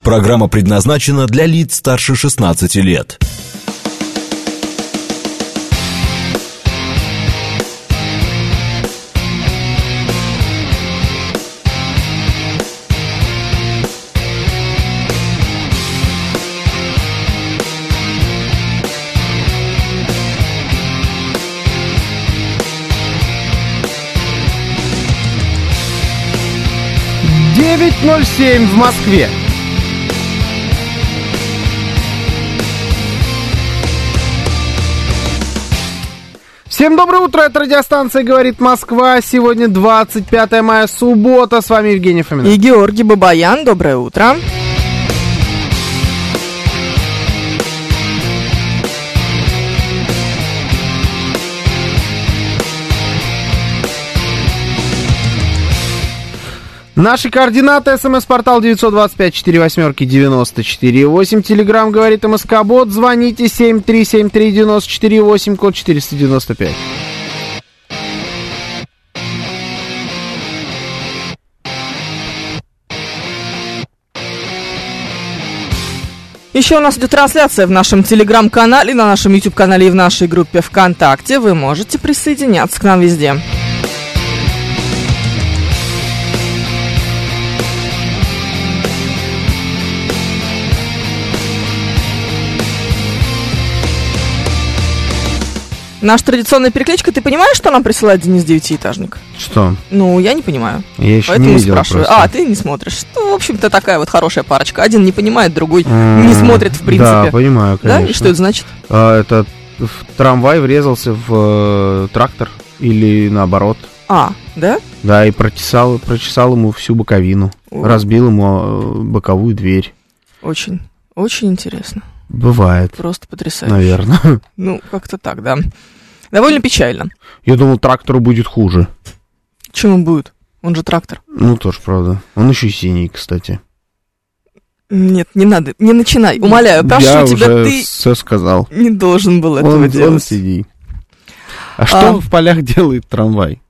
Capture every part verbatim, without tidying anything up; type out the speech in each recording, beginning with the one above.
Программа предназначена для лиц старше шестнадцати лет. девять ноль семь в Москве. Всем доброе утро, это радиостанция «Говорит Москва». Сегодня двадцать пятое мая, суббота. С вами Евгений Фомин. И Георгий Бабаян. Доброе утро. Наши координаты: смс-портал девять два пять четыре восемь девяносто четыре восемь. Телеграм «Говорит МСК-бот». Звоните семь три семь три девяносто четыре восемь, код четыреста девяносто пять. Еще у нас идет трансляция в нашем телеграм-канале, на нашем YouTube-канале и в нашей группе ВКонтакте. Вы можете присоединяться к нам везде. Наша традиционная перекличка. Ты понимаешь, что нам присылает Денис Девятиэтажник? Что? Ну, я не понимаю. Я еще Поэтому не видел спрашиваю. просто. А, ты не смотришь. Ну, в общем-то, такая вот хорошая парочка. Один не понимает, другой mm, не смотрит, в принципе. Да, понимаю, конечно. Да? И что это значит? А, это в трамвай врезался в э, трактор или наоборот. А, да? Да, и прочесал, прочесал ему всю боковину. О. Разбил ему э, боковую дверь. Очень, очень интересно. Бывает. Просто потрясающе. Наверное. Ну, как-то так, да. Довольно печально. Я думал, трактору будет хуже. Чем он будет? Он же трактор. Ну, тоже правда. Он еще и синий, кстати. Нет, не надо, не начинай. Умоляю, прошу Я тебя, уже ты все сказал. не должен был этого Он, делать. он синий. А, А. что в полях делает трамвай?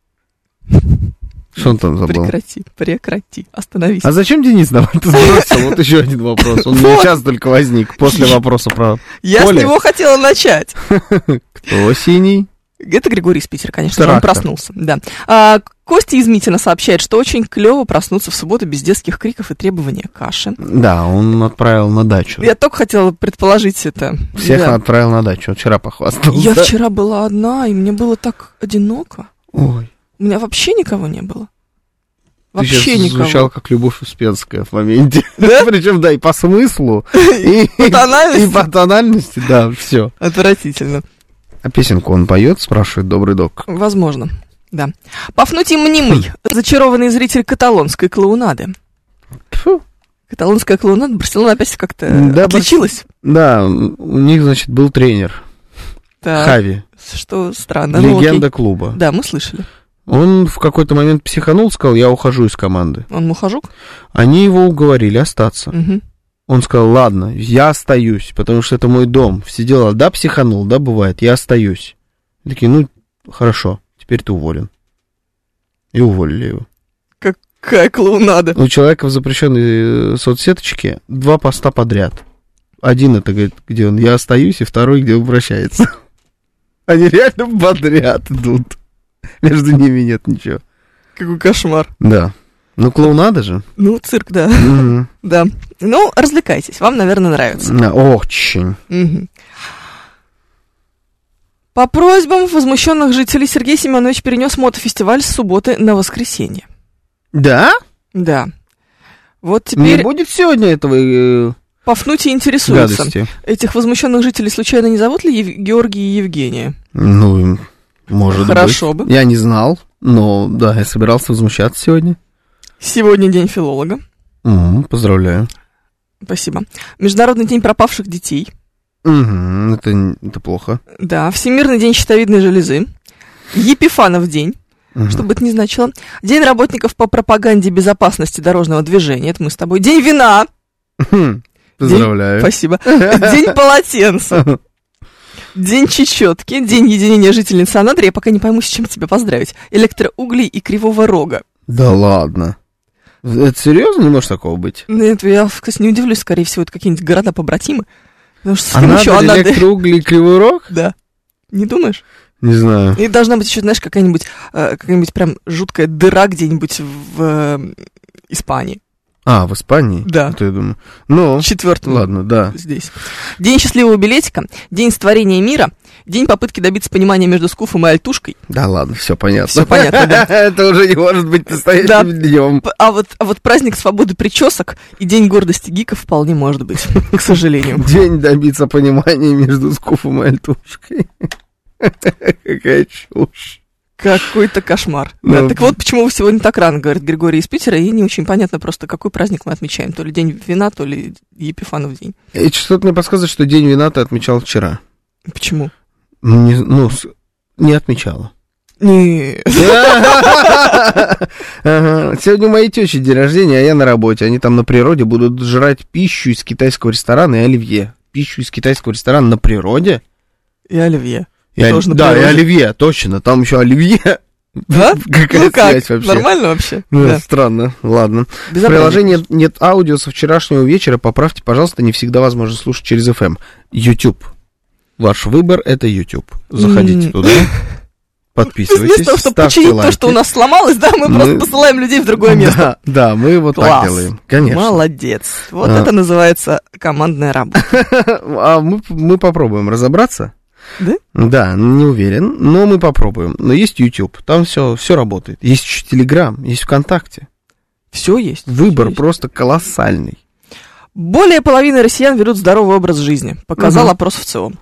Что он там забыл? Прекрати, прекрати, остановись. А зачем Денис давай ты сбросил? Вот еще один вопрос. Он у меня сейчас только возник после вопроса про Я поле. с него хотела начать. Кто синий? Это Григорий из Питера, конечно же, он Трактор. проснулся. Да. А, Костя из Митина сообщает, что очень клево проснуться в субботу без детских криков и требования каши. Да, он отправил на дачу. Я только хотела предположить это. Всех Да. отправил на дачу. Вчера похвастался. Я вчера была одна, и мне было так одиноко. Ой. У меня вообще никого не было. Ты Вообще сейчас никого. звучал как Любовь Успенская в моменте. Да? Причем, да, и по смыслу, и По тональности? и по тональности, да, все. Отвратительно. А песенку он поет, спрашивает добрый док. Возможно, да. Пафнутий Мнимый, зачарованный зритель каталонской клоунады. Фу. Каталонская клоунада, Барселона опять как-то Да, отличилась. Да, у них, значит, был тренер Так, Хави, что странно. Ну, легенда окей. клуба. Да, мы слышали. Он в какой-то момент психанул, сказал, я ухожу из команды. Он мухожук? Они его уговорили остаться. Угу. Он сказал, ладно, я остаюсь, потому что это мой дом. Все дела, да, психанул, да, бывает, я остаюсь. И такие, ну, хорошо, теперь ты уволен. И уволили его. Какая клоунада. У человека в запрещенной соцсеточке два поста подряд. Один это, говорит, где он «я остаюсь», и второй, где он прощается. Они реально подряд идут. Между ними нет ничего. Какой кошмар. Да. Ну, клоунада же. Ну, цирк, да. Мгм. Да. Ну, развлекайтесь, вам, наверное, нравится. Да, очень. Мгм. По просьбам возмущенных жителей Сергей Семенович перенес мотофестиваль с субботы на воскресенье. Да? Да. Вот Не теперь будет сегодня этого э, Пафнутий интересуется. гадости? Этих возмущенных жителей случайно не зовут ли Ев- Георгий и Евгения? Ну, может Хорошо быть. бы. Я не знал, но да, я собирался возмущаться сегодня. Сегодня день филолога. М, Поздравляю. Спасибо. Международный день пропавших детей. Мгм, это, это плохо. Да. Всемирный день щитовидной железы. Епифанов день. Мгм. Что бы это ни значило. День работников по пропаганде безопасности дорожного движения. Это мы с тобой. День вина. Поздравляю. Спасибо. День полотенца. День чечетки. День единения жительницы Анадыря. Я пока не пойму, с чем тебя поздравить. Электроуглей и кривого рога. Да ладно. Это серьезно? Не может такого быть? Нет, я, кстати, не удивлюсь, скорее всего, это какие-нибудь города-побратимы. Потому что с Анада, помощью Анады... электроугли и Кривой Рог? Да. Не думаешь? Не знаю. И должна быть еще, знаешь, какая-нибудь, э, какая-нибудь прям жуткая дыра где-нибудь в э, Испании. А, в Испании? Да. Это я думаю. Ну, Четвертый. ладно, да. Здесь. День счастливого билетика, день сотворения мира, день попытки добиться понимания между Скуфом и Альтушкой. Да ладно, все понятно. Все понятно, да. Это уже не может быть настоящим днем. А вот, а вот праздник свободы причесок и день гордости гиков вполне может быть, к сожалению. День добиться понимания между Скуфом и Альтушкой. Какая чушь. Какой-то кошмар. Ну, Да, так вот, почему вы сегодня так рано, говорит Григорий из Питера, и не очень понятно просто, какой праздник мы отмечаем. То ли день вина, то ли Епифанов день. И что-то мне подсказывает, что день вина ты отмечал вчера. Почему? Не, ну, с- не отмечала. Нет. Ага. Сегодня у моей тещи день рождения, а я на работе. Они там на природе будут жрать пищу из китайского ресторана и оливье. Пищу из китайского ресторана на природе? И оливье. И Тоже оли- на Да, и природе. оливье, точно. Там еще оливье. Да? Какая Ну как? связь вообще? Нормально вообще? Ну, Да. Странно, ладно. В Безобразие. приложении нет аудио со вчерашнего вечера. Поправьте, пожалуйста, не всегда возможно слушать через эф эм. YouTube. Ваш выбор — это YouTube. Заходите М. туда, подписывайтесь, Вместо того, чтобы ставьте починить лайки. то, что у нас сломалось, да, мы Мы- просто посылаем людей в другое место. Да, да, мы вот так Класс. делаем, конечно. Молодец. Вот А. это называется командная работа. А мы, мы попробуем разобраться. Да? Да, не уверен, но мы попробуем. Но есть YouTube, там все, все работает. Есть еще Telegram, есть ВКонтакте. Все есть. Выбор всё есть. просто колоссальный. Более половины россиян ведут здоровый образ жизни, показал Мгм. опрос в ЦИОМ.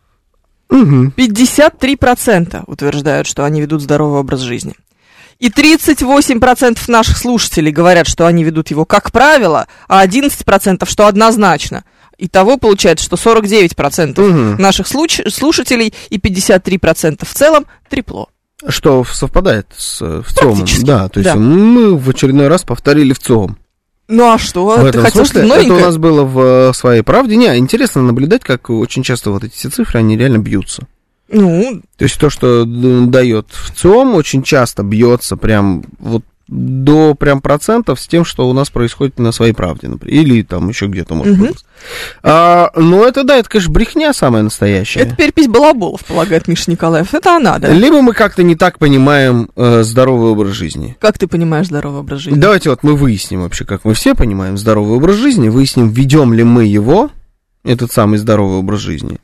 Угу. пятьдесят три процента утверждают, что они ведут здоровый образ жизни. И тридцать восемь процентов наших слушателей говорят, что они ведут его как правило, а одиннадцать процентов, что однозначно. Итого получается, что сорок девять процентов Угу. наших случ- слушателей и пятьдесят три процента в целом трепло. Что совпадает с э, ВЦИОМом. Практически, Да, то есть да. мы в очередной раз повторили ВЦИОМ. Ну а что? В Ты этом хотел смысле что-то это у новенькое? нас было в э, своей правде. Не, интересно наблюдать, как очень часто вот эти все цифры, они реально бьются. Ну, То есть то, что д- дает ВЦИОМ, очень часто бьется прям вот до прям процентов с тем, что у нас происходит на своей правде, например, или там еще где-то может Мгм. быть. А, но это, да, это, конечно, брехня самая настоящая. это перепись балаболов, полагает Миша Николаев. Это она, да? Либо мы как-то не так понимаем э, здоровый образ жизни. Как ты понимаешь здоровый образ жизни? Давайте вот мы выясним вообще, как мы все понимаем здоровый образ жизни, выясним, ведем ли мы его, этот самый здоровый образ жизни.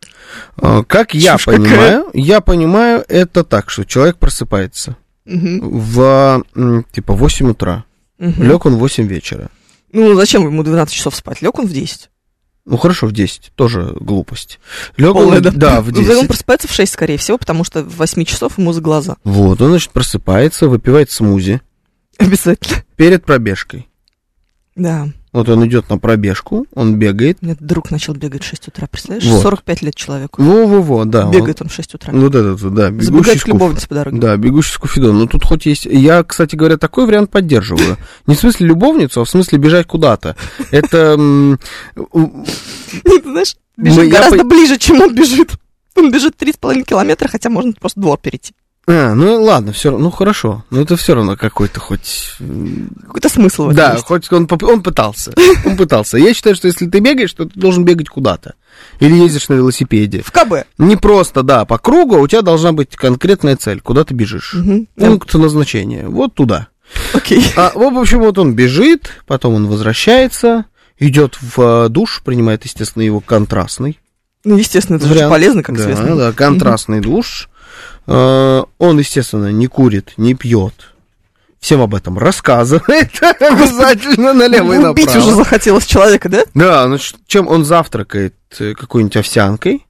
А, Как я Чушь какая. понимаю, я понимаю это так, что человек просыпается Мгм, в, м, типа, восемь утра, мгм. лег он в восемь вечера. Ну, зачем ему двенадцать часов спать? Лег он в десять. Ну, хорошо, в десять, тоже глупость. Лег Полная, он, да? да, в Ну, Он десять. просыпается в шесть, скорее всего, потому что в восемь часов ему за глаза. Вот, он, значит, просыпается, выпивает смузи Обязательно. перед пробежкой. Да. Вот он идет на пробежку, он бегает. У меня друг начал бегать в шесть утра, представляешь? Вот. сорок пять лет человеку. Во-во-во, да. Бегает он в шесть утра. Он, вот этот, вот, да, бегущий Забегает к скуф. любовнице по дороге. Да, бегущий с куфидон. Ну, тут хоть есть... Я, кстати говоря, такой вариант поддерживаю. Не в смысле любовницу, а в смысле бежать куда-то. Это... м, м, Ты знаешь, бежит Мы- я гораздо по- ближе, чем он бежит. Он бежит три с половиной километра, хотя можно просто двор перейти. А, ну ладно, все равно, ну хорошо. Но это все равно какой-то хоть... м, Какой-то смысл в этом Да, есть. хоть он, поп- он пытался. Он пытался. Я считаю, что если ты бегаешь, то ты должен бегать куда-то. Или ездишь на велосипеде. В КБ. Не просто, да, по кругу, а у тебя должна быть конкретная цель, куда ты бежишь. Мгм. Пункт назначения. Вот туда. Окей. А, вот, в общем, вот он бежит, потом он возвращается, идет в э, душ, принимает, естественно, его контрастный. Ну, естественно, это же вариант. полезно, как да, известно. да, контрастный душ. Э, он, естественно, не курит, не пьет. Всем об этом рассказывает обязательно налево и Убить направо. уже захотелось человека, да? Да, значит, чем он завтракает? Э, Какой-нибудь овсянкой,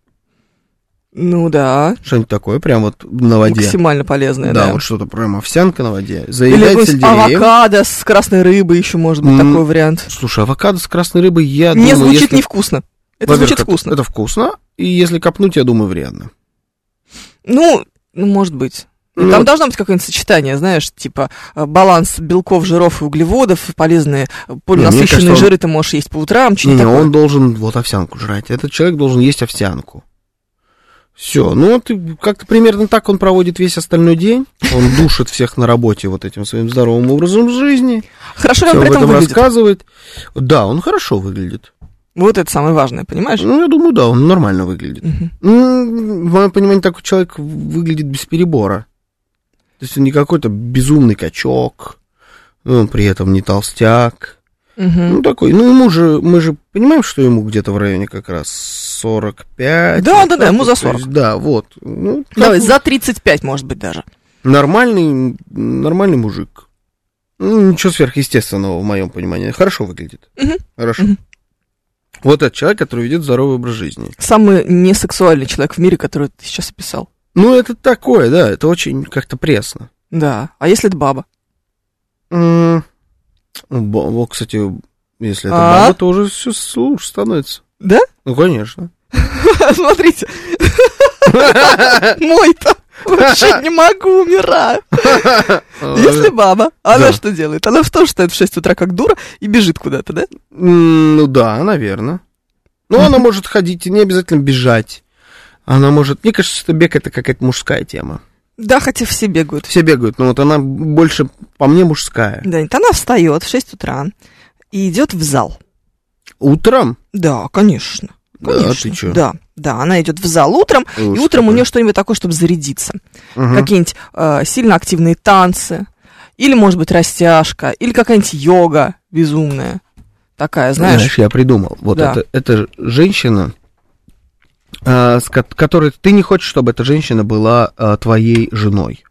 Ну да. что-нибудь такое, прям вот на воде. Максимально полезное, Да, да. вот что-то прям овсянка на воде. Или Заедать какой-нибудь сельдереем. авокадо с красной рыбой еще может быть М, такой вариант. Слушай, авокадо с красной рыбой, я Не думаю, звучит если... невкусно. Это Во-первых, звучит вкусно. Это вкусно, и если копнуть, я думаю, вредно. Ну, ну, может быть. Ну, Там вот- должно быть какое-нибудь сочетание, знаешь, типа э, баланс белков, жиров и углеводов, полезные, э, полинасыщенные кажется, он- жиры ты можешь есть по утрам, Не, что-нибудь не, такое. он должен вот овсянку жрать. Этот человек должен есть овсянку. Все, ну вот как-то примерно так он проводит весь остальной день. Он душит всех на работе вот этим своим здоровым образом жизни. Хорошо ли он Всё при об этом этом выглядит? рассказывает. Да, он хорошо выглядит. Вот это самое важное, понимаешь? Ну, я думаю, да, он нормально выглядит. Мгм. Ну, в моем понимании, такой человек выглядит без перебора. То есть он не какой-то безумный качок, но он при этом не толстяк. Мгм. Ну, такой, ну, ему же, мы же понимаем, что ему где-то в районе как раз сорок пять. Да, вот да, да, так ему вот, за то сорок. есть, да, вот. Ну, Давай, как за тридцать пять, может быть, даже. нормальный, нормальный мужик. Ну, ничего сверхъестественного в моем понимании. Хорошо выглядит. Мгм. Хорошо. Мгм. Вот этот человек, который ведет здоровый образ жизни. Самый несексуальный человек в мире, который ты сейчас описал. Ну, это такое, да, это очень как-то пресно. Да. А если это баба? М, ну, бо- бо, кстати, если это А? баба, то уже все лучше становится. Да? Ну, конечно. Смотрите. Мой-то. Вообще не могу, умираю. Если баба, она Да. что делает? Она что, встает в шесть утра как дура и бежит куда-то, да? М, Ну да, наверное. Ну, она может ходить, и не обязательно бежать. Она может... Мне кажется, что бег — это какая-то мужская тема. Да, хотя все бегают. Все бегают, но вот она больше, по мне, мужская. Да, нет, она встает в шесть утра и идет в зал. Утром? Да, конечно. Да, Конечно. ты чё? Да, да, она идет в зал утром, и Ужас утром у какой. нее что-нибудь такое, чтобы зарядиться. Мгм. Какие-нибудь э, сильно активные танцы, или, может быть, растяжка, или какая-нибудь йога безумная. Такая, знаешь. Знаешь, я придумал. Вот Да. это, это женщина, а, с ко- которой ты не хочешь, чтобы эта женщина была а, твоей женой.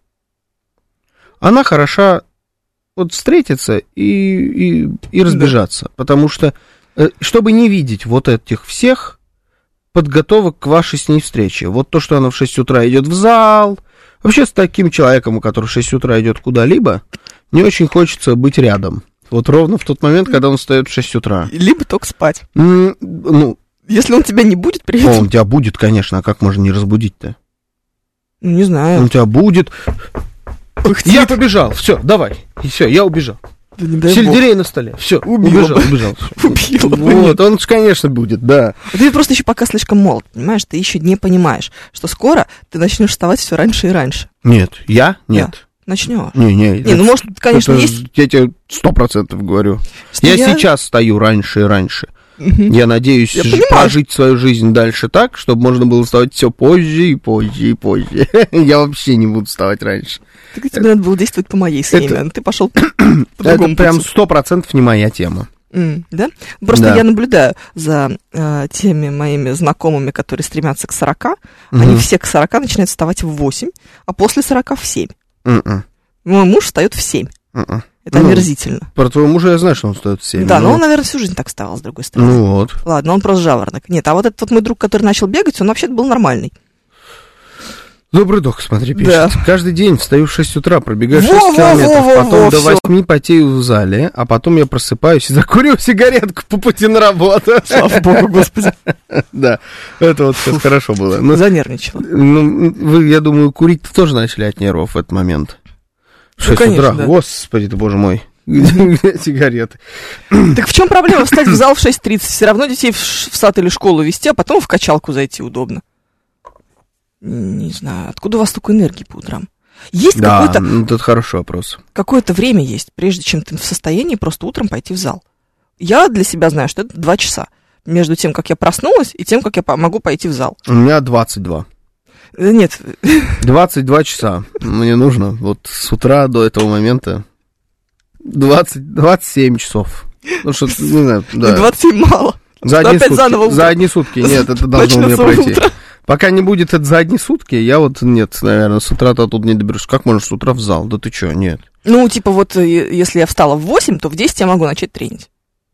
Она хороша вот встретиться и, и, и разбежаться. Потому что, э, чтобы не видеть вот этих всех подготовок к вашей с ней встрече. Вот то, что она в шесть утра идет в зал. Вообще с таким человеком, у которого в шесть утра идет куда-либо, не очень хочется быть рядом. Вот ровно в тот момент, когда он встает в шесть утра. Либо только спать. М, Ну, Если он тебя не будет при он этом, тебя будет, конечно, а как можно не разбудить-то? ну, не Он знаю. тебя будет. Пыхтит. Я побежал, все, давай. И все, я убежал. Да не дай бог. Сельдерей на столе. Все, Убила убежал, бы. убежал. всё. Убила бы, Вот, нет. он же, конечно, будет, да. Ты просто еще пока слишком молод, понимаешь? Ты еще не понимаешь, что скоро ты начнешь вставать все раньше и раньше. Нет, я? Нет. Начнешь. Не, не. Не, ну, может, конечно, это есть... Я тебе сто процентов говорю. что Я, сейчас стою раньше и раньше. Мгм. Я надеюсь Я ж- понимаю. прожить свою жизнь дальше так, чтобы можно было вставать все позже и позже и позже. Я вообще не буду вставать раньше. Так тебе надо было действовать по моей схеме, Это- а ты пошел по Это другому прям пути. сто процентов не моя тема. М, Да? Просто Да. я наблюдаю за э, теми моими знакомыми, которые стремятся к сорока. Они Мгм. все к сорока начинают вставать в восемь, а после сорока в семь. М-м, Мой муж встает в семь. м-м. Это Ну, омерзительно. Про твоего мужа я знаю, что он стоит в семь. Да, но он, наверное, всю жизнь так вставал, с другой стороны. Ну вот. Ладно, он просто жаворонок. Нет, а вот этот вот мой друг, который начал бегать, он вообще-то был нормальный. Добрый док, смотри, пишет. Да. Каждый день встаю в шесть утра, пробегаю Во, шесть во, километров, во, во, потом во, до всё. восьми потею в зале, а потом я просыпаюсь и закуриваю сигаретку по пути на работу. Слава богу, господи. Да, это вот сейчас хорошо было. Ну, Занервничала. ну, вы, я думаю, курить тоже начали от нервов в этот момент. В Ну, шесть конечно, утра, да. господи ты, боже мой. Где сигареты? Так в чем проблема встать в зал в шесть тридцать? Все равно детей в, ш- в сад или школу вести, а потом в качалку зайти удобно. Не знаю, откуда у вас столько энергии по утрам? Есть Да, какое-то, ну, это хороший вопрос. какое-то время есть, прежде чем ты в состоянии просто утром пойти в зал. Я для себя знаю, что это два часа. Между тем, как я проснулась, и тем, как я по- могу пойти в зал. У меня двадцать два. Э, Нет, двадцать два часа мне нужно. Вот с утра до этого момента двадцать, двадцать семь часов. Ну что, не знаю, да. двадцать семь мало. За Что одни, опять сутки, заново утро. за одни сутки. Нет, это должно у меня Начнётся пройти. утро. Пока не будет это за одни сутки, я вот, нет, наверное, с утра-то тут не доберусь. Как можно с утра в зал? Да ты чё, нет. Ну, типа вот, э, если я встала в восемь, то в десять я могу начать тренить.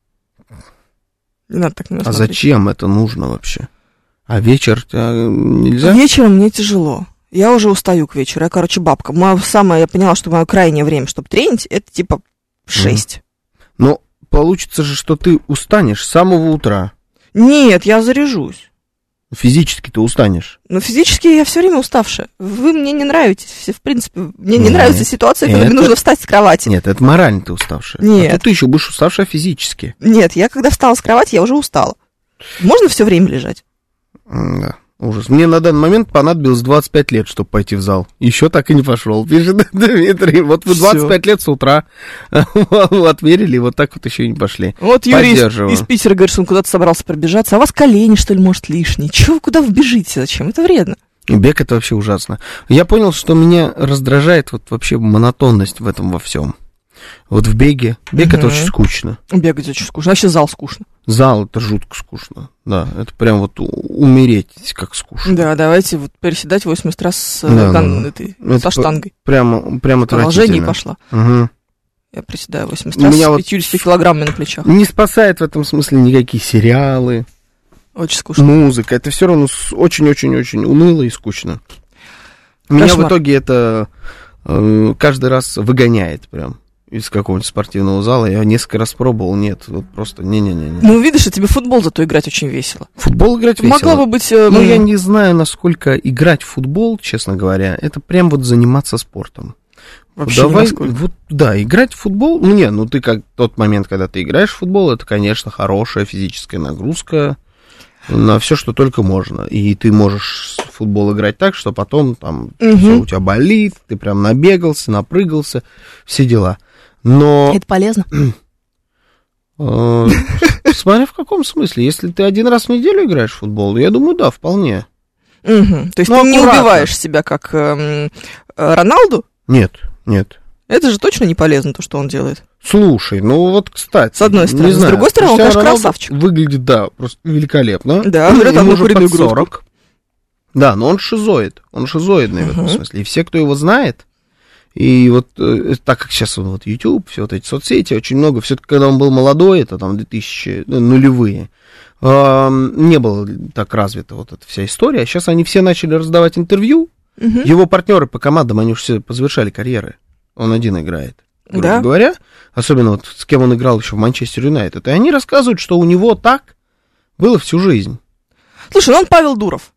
Не надо так на меня А смотреть. зачем это нужно вообще? А вечер а, нельзя? Вечером мне тяжело. Я уже устаю к вечеру. Я, короче, бабка. Моё самое, я поняла, что мое крайнее время, чтобы тренить, это типа шесть. Но получится же, что ты устанешь с самого утра. Нет, я заряжусь. Физически ты устанешь. Но физически я все время уставшая. Вы мне не нравитесь. Все, в принципе, мне не Нет, нравится ситуация, когда мне это- нужно встать с кровати. Нет, это морально ты уставшая. Нет. А тут ты еще будешь уставшая физически. Нет, я когда встала с кровати, я уже устала. Можно все время лежать? М, Да. Ужас. Мне на данный момент понадобилось двадцать пять лет, чтобы пойти в зал. Еще так и не пошел, пишет Дмитрий. Вот вы двадцать пять лет с утра отверили, вот так вот еще и не пошли. Вот Юрий из, из Питера говорит, что он куда-то собрался пробежаться. А у вас колени, что ли, может, лишние? Чего вы куда вы бежите? Зачем? Это вредно. Бег — это вообще ужасно. Я понял, что меня раздражает вот вообще монотонность в этом во всем. Вот в беге. Бег угу. — это очень скучно. Бегать очень скучно. Вообще зал скучно. Зал — это жутко скучно. Да, это прям вот умереть как скучно. Да, давайте вот переседать восемьдесят раз с, да, ган, да. Этой, со штангой. Прямо, прямо отвратительно. Положение пошла. Угу. Я приседаю восемьдесят раз с пятьюдесятью вот килограммами на плечах. Не спасает в этом смысле никакие сериалы. Очень скучно. Музыка. Это все равно очень-очень-очень уныло и скучно. Меня Кошмар. В итоге это э, каждый раз выгоняет прям из какого-нибудь спортивного зала. Я несколько раз пробовал, нет, вот просто не-не-не. Ну, видишь, а тебе футбол зато играть очень весело. Футбол играть весело. Могло бы быть... Э, Но я не знаю, насколько играть в футбол, честно говоря, это прям вот заниматься спортом. Вообще Давай, вот, да, играть в футбол, ну, не, ну, ты как тот момент, когда ты играешь в футбол, это, конечно, хорошая физическая нагрузка на все, что только можно. И ты можешь в футбол играть так, что потом там угу. все у тебя болит, ты прям набегался, напрыгался, все дела. Но... Это полезно? Смотря в каком смысле. Если ты один раз в неделю играешь в футбол, я думаю, да, вполне. Угу. То есть ну, ты не убиваешь себя, как эм, Роналду? Нет, нет. Это же точно не полезно, то, что он делает. Слушай, ну вот, кстати. С одной стороны. Не знаю, с другой стороны, он, конечно, Роналду красавчик. Выглядит, да, просто великолепно. Да, говорят, там уже под сорок. Грудку. Да, но он шизоид. Он шизоидный uh-huh. в этом смысле. И все, кто его знает, и вот э, так как сейчас он вот YouTube, все вот эти соцсети, очень много, все-таки когда он был молодой, это там две тысячи нулевые, э, не было так развита вот эта вся история. Сейчас они все начали раздавать интервью. Uh-huh. Его партнеры по командам, они уже все позавершали карьеры. Он один играет. Грубо да. говоря, особенно вот с кем он играл еще в Манчестер Юнайтед. И они рассказывают, что у него так было всю жизнь. Слушай, ну он Павел Дуров.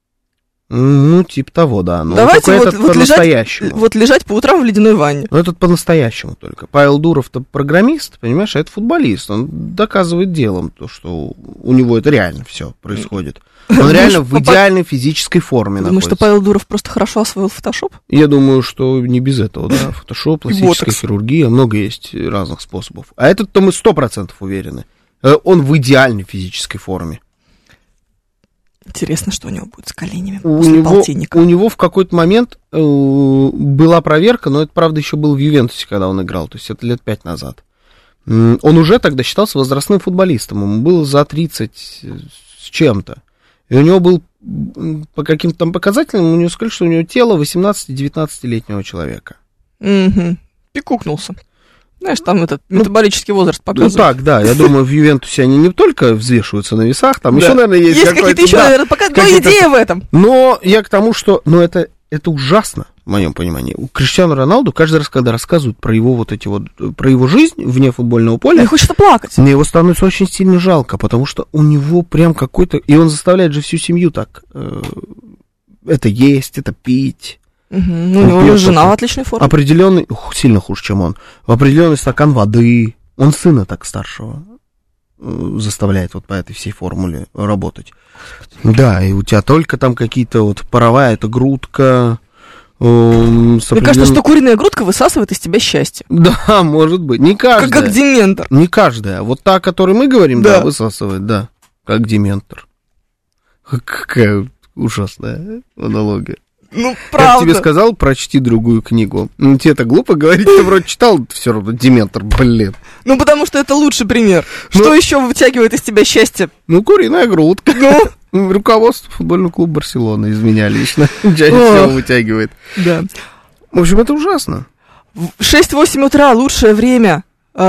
Ну, типа того, да. Но давайте вот, этот вот, по-настоящему. Лежать, вот лежать по утрам в ледяной ванне. Ну, этот по-настоящему только. Павел Дуров-то программист, понимаешь, а это футболист. Он доказывает делом то, что у него это реально все происходит. Он реально в идеальной физической форме находится. Думаю, что Павел Дуров просто хорошо освоил фотошоп? Я думаю, что не без этого, да. Фотошоп, пластическая хирургия, много есть разных способов. А этот-то мы сто процентов уверены. Он в идеальной физической форме. Интересно, что у него будет с коленями у после него, полтинника. У него в какой-то момент э, была проверка, но это, правда, еще был в Ювентусе, когда он играл, то есть это лет пять назад. Он уже тогда считался возрастным футболистом, ему было за тридцать с чем-то. И у него был, по каким-то там показателям, у него сказали, что у него тело восемнадцати-девятнадцатилетнего человека. Угу. Пикукнулся. Знаешь, там этот метаболический ну, возраст показывает. Ну так, да, я думаю, в Ювентусе они не только взвешиваются на весах, там да. еще, наверное, есть, есть какие-то еще, да, наверное, пока... но идея в этом. Но я к тому, что, ну это, это ужасно, в моем понимании. У Криштиану Роналду каждый раз, когда рассказывают про его вот эти вот, про его жизнь вне футбольного поля, мне хочется плакать. Мне его становится очень сильно жалко, потому что у него прям какой-то, и он заставляет же всю семью так, э, это есть, это пить. Угу. Ну, у него жена в отличной форме. Определенный, ух, сильно хуже, чем он. Определенный стакан воды. Он сына так старшего заставляет вот по этой всей формуле работать. Да, и у тебя только там какие-то вот паровая, это грудка. Э, определенным... Мне кажется, что куриная грудка высасывает из тебя счастье. Да, может быть. Не каждая. Как, как дементор. Не каждая. Вот та, о которой мы говорим, да, да высасывает, да. Как дементор. Какая ужасная аналогия. Ну, правда. Я тебе сказал, прочти другую книгу. Ну, тебе это глупо говорить, ты вроде читал, все равно дементор, блин. Ну, потому что это лучший пример. Ну, что еще вытягивает из тебя счастье? Ну, куриная грудка. Ну, руководство футбольного клуба Барселоны из меня лично чаще всего вытягивает. Да. В общем, это ужасно. шесть-восемь утра лучшее время.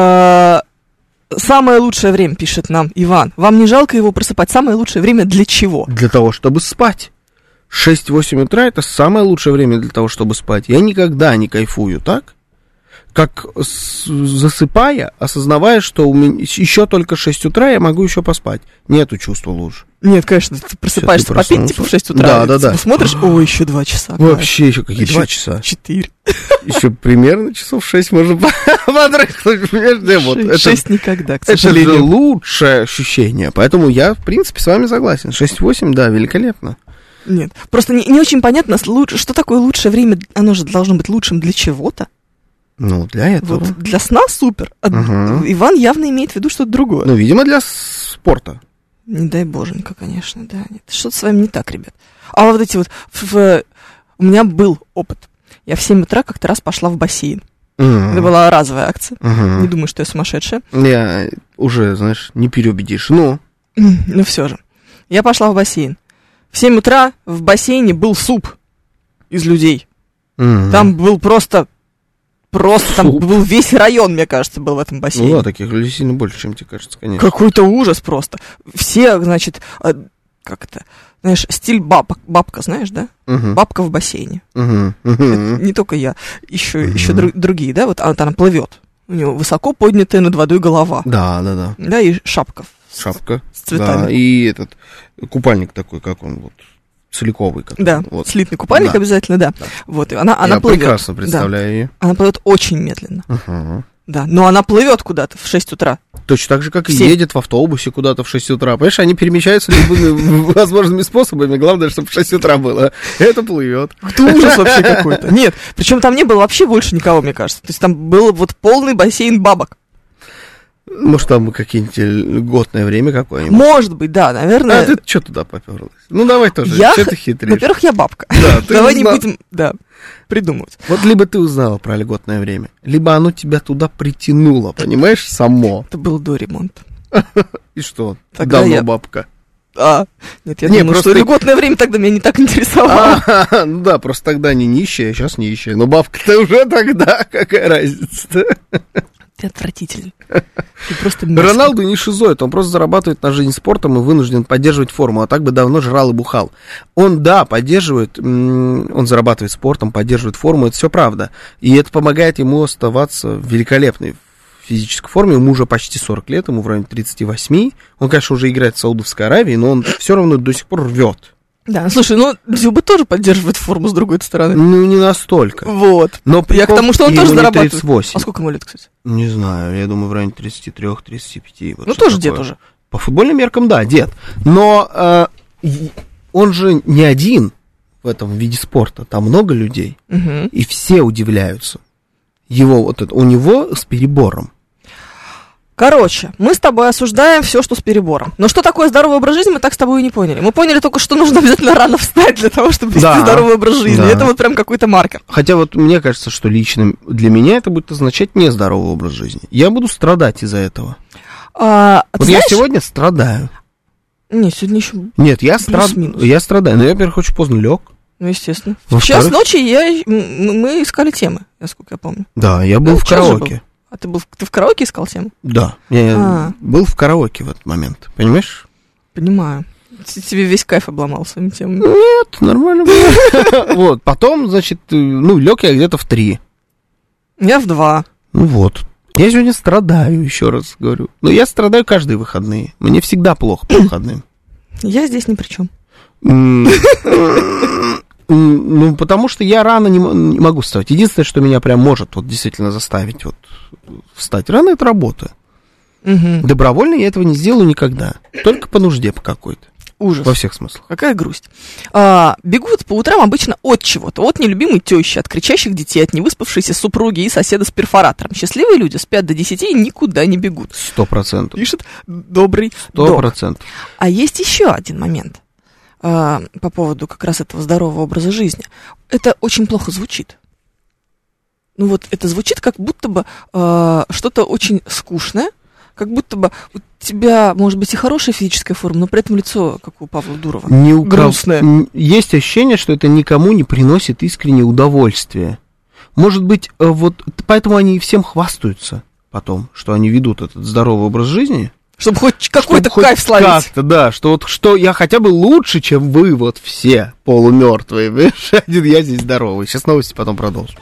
Самое лучшее время, пишет нам Иван. Вам не жалко его просыпать? Самое лучшее время для чего? Для того, чтобы спать. шесть-восемь утра это самое лучшее время для того, чтобы спать. Я никогда не кайфую так, как с, засыпая, осознавая, что у меня еще только шесть утра, я могу еще поспать. Нету чувства лучше. Нет, конечно, ты просыпаешься попить, проснулся. Типа в шесть утра. Да, да, да. Смотришь, о, еще два часа. Вообще еще какие два часа? Четыре. Еще примерно часов шесть можно подрыхнуть. Шесть никогда, к сожалению. Это же лучшее ощущение. Поэтому я, в принципе, с вами согласен. шесть-восемь, да, великолепно. Нет, просто не, не очень понятно, луч, что такое лучшее время, оно же должно быть лучшим для чего-то. Ну, для этого. Вот для сна супер, а Угу. Иван явно имеет в виду что-то другое. Ну, видимо, для спорта. Не дай боженька, конечно, да. Нет. Что-то с вами не так, ребят. А вот эти вот... В, в, у меня был опыт. Я в семь утра как-то раз пошла в бассейн. Mm. Это была разовая акция. Uh-huh. Не думаю, что я сумасшедшая. Я уже, знаешь, не переубедишь. Ну. Ну все же. Я пошла в бассейн. В семь утра в бассейне был суп из людей. Mm. Там был просто... Просто Суп. там был весь район, мне кажется, был в этом бассейне. Ну да, таких людей сильно больше, чем тебе кажется, конечно. Какой-то ужас просто. Все, значит, а, как это, знаешь, стиль баб, бабка, знаешь, да? Угу. Бабка в бассейне. Угу. Это не только я, еще, Мгм. еще дру- другие, да? Вот она там плывет. У нее высоко поднятая над водой голова. Да, да, да. Да, и шапка. с- Шапка. С цветами. Да, и этот купальник такой, как он, вот, целиковый. Как Да, вот. слитный купальник Да. обязательно, да. Да. Вот, и она, она Я плывет. прекрасно Да. представляю ее. Она плывет очень медленно. Угу. Да, но она плывет куда-то в шесть утра. Точно так же, как и Все. едет в автобусе куда-то в шесть утра. Понимаешь, они перемещаются любыми возможными способами. Главное, чтобы в шесть утра было. Это плывет. Это ужас вообще какой-то. Нет, причем там не было вообще больше никого, мне кажется. То есть там был вот полный бассейн бабок. Может, там какие-нибудь льготное время какое-нибудь. Может быть, да, наверное. А ты что туда поперлась? Ну, давай тоже. Я Что х- ты хитришь? Во-первых, я бабка. Да, ты Давай не узнал. будем, да, придумывать. Вот либо ты узнала про льготное время, либо оно тебя туда притянуло, понимаешь, само. Это было до ремонта. И что? Тогда Давно я- бабка. А, нет, я Не, думаю, просто- что льготное время тогда меня не так интересовало. А, ну да, просто тогда не нищая, сейчас нищая. Но бабка-то уже тогда, какая разница? Ты отвратительный. Ты просто мерзкий. Роналду не шизоид, он просто зарабатывает на жизнь спортом и вынужден поддерживать форму, а так бы давно жрал и бухал. Он, да, поддерживает, м, он зарабатывает спортом, поддерживает форму, это все правда. И это помогает ему оставаться в великолепной физической форме. Ему уже почти сорок лет, ему в районе тридцать восемь. Он, конечно, уже играет в Саудовской Аравии, но он все равно до сих пор рвет. Да, слушай, ну Дзюба тоже поддерживает форму с другой стороны. Ну, не настолько. Вот. Но Я к прикол, тому, что он ему тоже не зарабатывает. тридцать восемь. А сколько ему лет, кстати? Не знаю, я думаю, в районе тридцать три тридцать пять. Вот Ну, что тоже такое. дед уже. По футбольным меркам, да, дед. Но э, и- он же не один в этом виде спорта. Там много людей. Мгм. И все удивляются. Его вот это, у него с перебором. Короче, мы с тобой осуждаем все, что с перебором. Но что такое здоровый образ жизни, мы так с тобой и не поняли. Мы поняли только, что нужно обязательно рано встать для того, чтобы вести Да. здоровый образ жизни. Да. Это вот прям какой-то маркер. Хотя вот мне кажется, что лично для меня это будет означать нездоровый образ жизни. Я буду страдать из-за этого. А, а ты Вот знаешь... я сегодня страдаю. Не, сегодня еще... Нет, я, страд... Плюс-минус. я страдаю. Но я, во-первых, очень поздно лег. Ну, естественно. Во-вторых- Сейчас ночью я... м- мы искали темы, насколько я помню. Да, я был Ну, в час же караоке. А ты был в- ты в караоке искал тему? Да, я А. был в караоке в этот момент. Понимаешь? Понимаю. Т- Тебе весь кайф обломал своими темами. Нет, нормально было. Вот, потом, значит, э, ну, лег я где-то в три. Я в два. Ну вот. Я сегодня страдаю, еще раз говорю. Но я страдаю каждые выходные. Мне всегда плохо по выходным. Я здесь ни при чем. М, м, Ну, потому что я рано не м- не могу вставать. Единственное, что меня прям может вот действительно заставить вот встать рано, это работа. Угу. Добровольно я этого не сделаю никогда. Только по нужде по какой-то. Ужас. Во всех смыслах. Какая грусть. А, бегут по утрам обычно от чего-то. От нелюбимой тещи, от кричащих детей, от невыспавшейся супруги и соседа с перфоратором. Счастливые люди спят до десяти и никуда не бегут. Сто процентов. Пишет добрый Сто док. процентов. А есть еще один момент а, по поводу как раз этого здорового образа жизни. Это очень плохо звучит. Ну вот это звучит как будто бы а, что-то очень скучное, как будто бы у тебя, может быть, и хорошая физическая форма, но при этом лицо, как у Павла Дурова, Ни у кого- грустное. н- Есть ощущение, что это никому не приносит искреннее удовольствие. Может быть, э, вот поэтому они и всем хвастаются потом, что они ведут этот здоровый образ жизни. Чтобы хоть какой-то Чтоб хоть кайф словить. Как-то, да, что вот что я хотя бы лучше, чем вы вот все полумертвые. Понимаешь? Один я здесь здоровый. Сейчас новости, потом продолжим.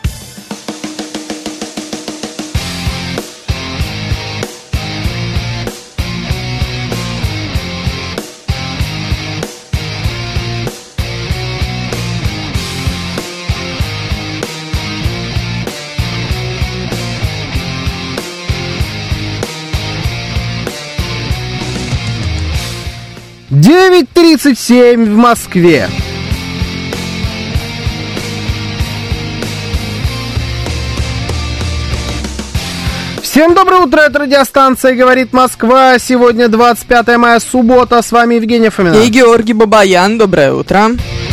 девять тридцать семь в Москве. Всем доброе утро, это радиостанция «Говорит Москва». Сегодня двадцать пятое мая, суббота. С вами Евгения Фомина. И Георгий Бабаян. Доброе утро.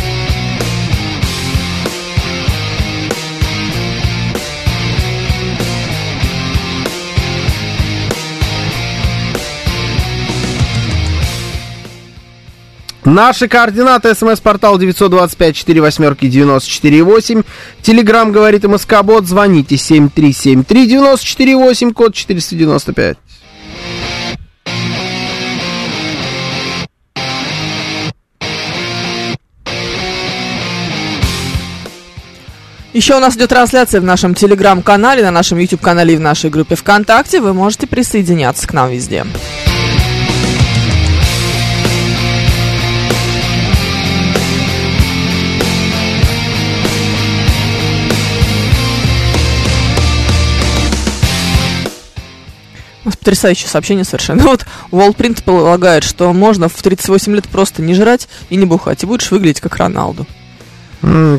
Наши координаты: смс-портал девятьсот двадцать пять сорок восемь девяносто четыре восемь. Телеграм «Говорит МСК-бот». Звоните семь три семь три девяносто четыре восемь, код четыреста девяносто пять. Еще у нас идет трансляция в нашем телеграм-канале, на нашем YouTube-канале и в нашей группе ВКонтакте. Вы можете присоединяться к нам везде. У нас потрясающее сообщение совершенно. Вот Wallprint полагает, что можно в тридцать восемь лет просто не жрать и не бухать, и будешь выглядеть как Роналду. Mm,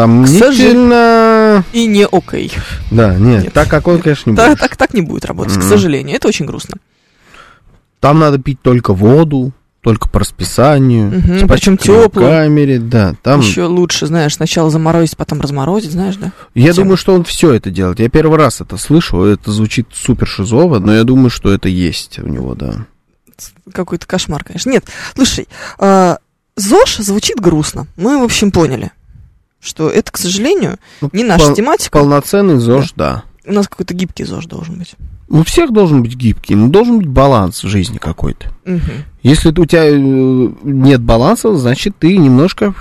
сомнительно. И не окей. Да, нет, нет, так как он, нет. конечно, не так, будет. Так, так не будет работать, mm. к сожалению. Это очень грустно. Там надо пить только воду, только по расписанию. Угу, причем теплую. В камере, да. Там... Еще лучше, знаешь, сначала заморозить, потом разморозить, знаешь, да? Я Тем... думаю, что он все это делает. Я первый раз это слышу, это звучит супер шизово, но я думаю, что это есть у него, да. Какой-то кошмар, конечно. Нет, слушай, э, ЗОЖ звучит грустно. Мы, в общем, поняли, что это, к сожалению, ну, не наша пол- тематика. Полноценный ЗОЖ, да. да. У нас какой-то гибкий ЗОЖ должен быть. У всех должен быть гибкий, но должен быть баланс в жизни какой-то. Угу. Если у тебя нет баланса, значит, ты немножко...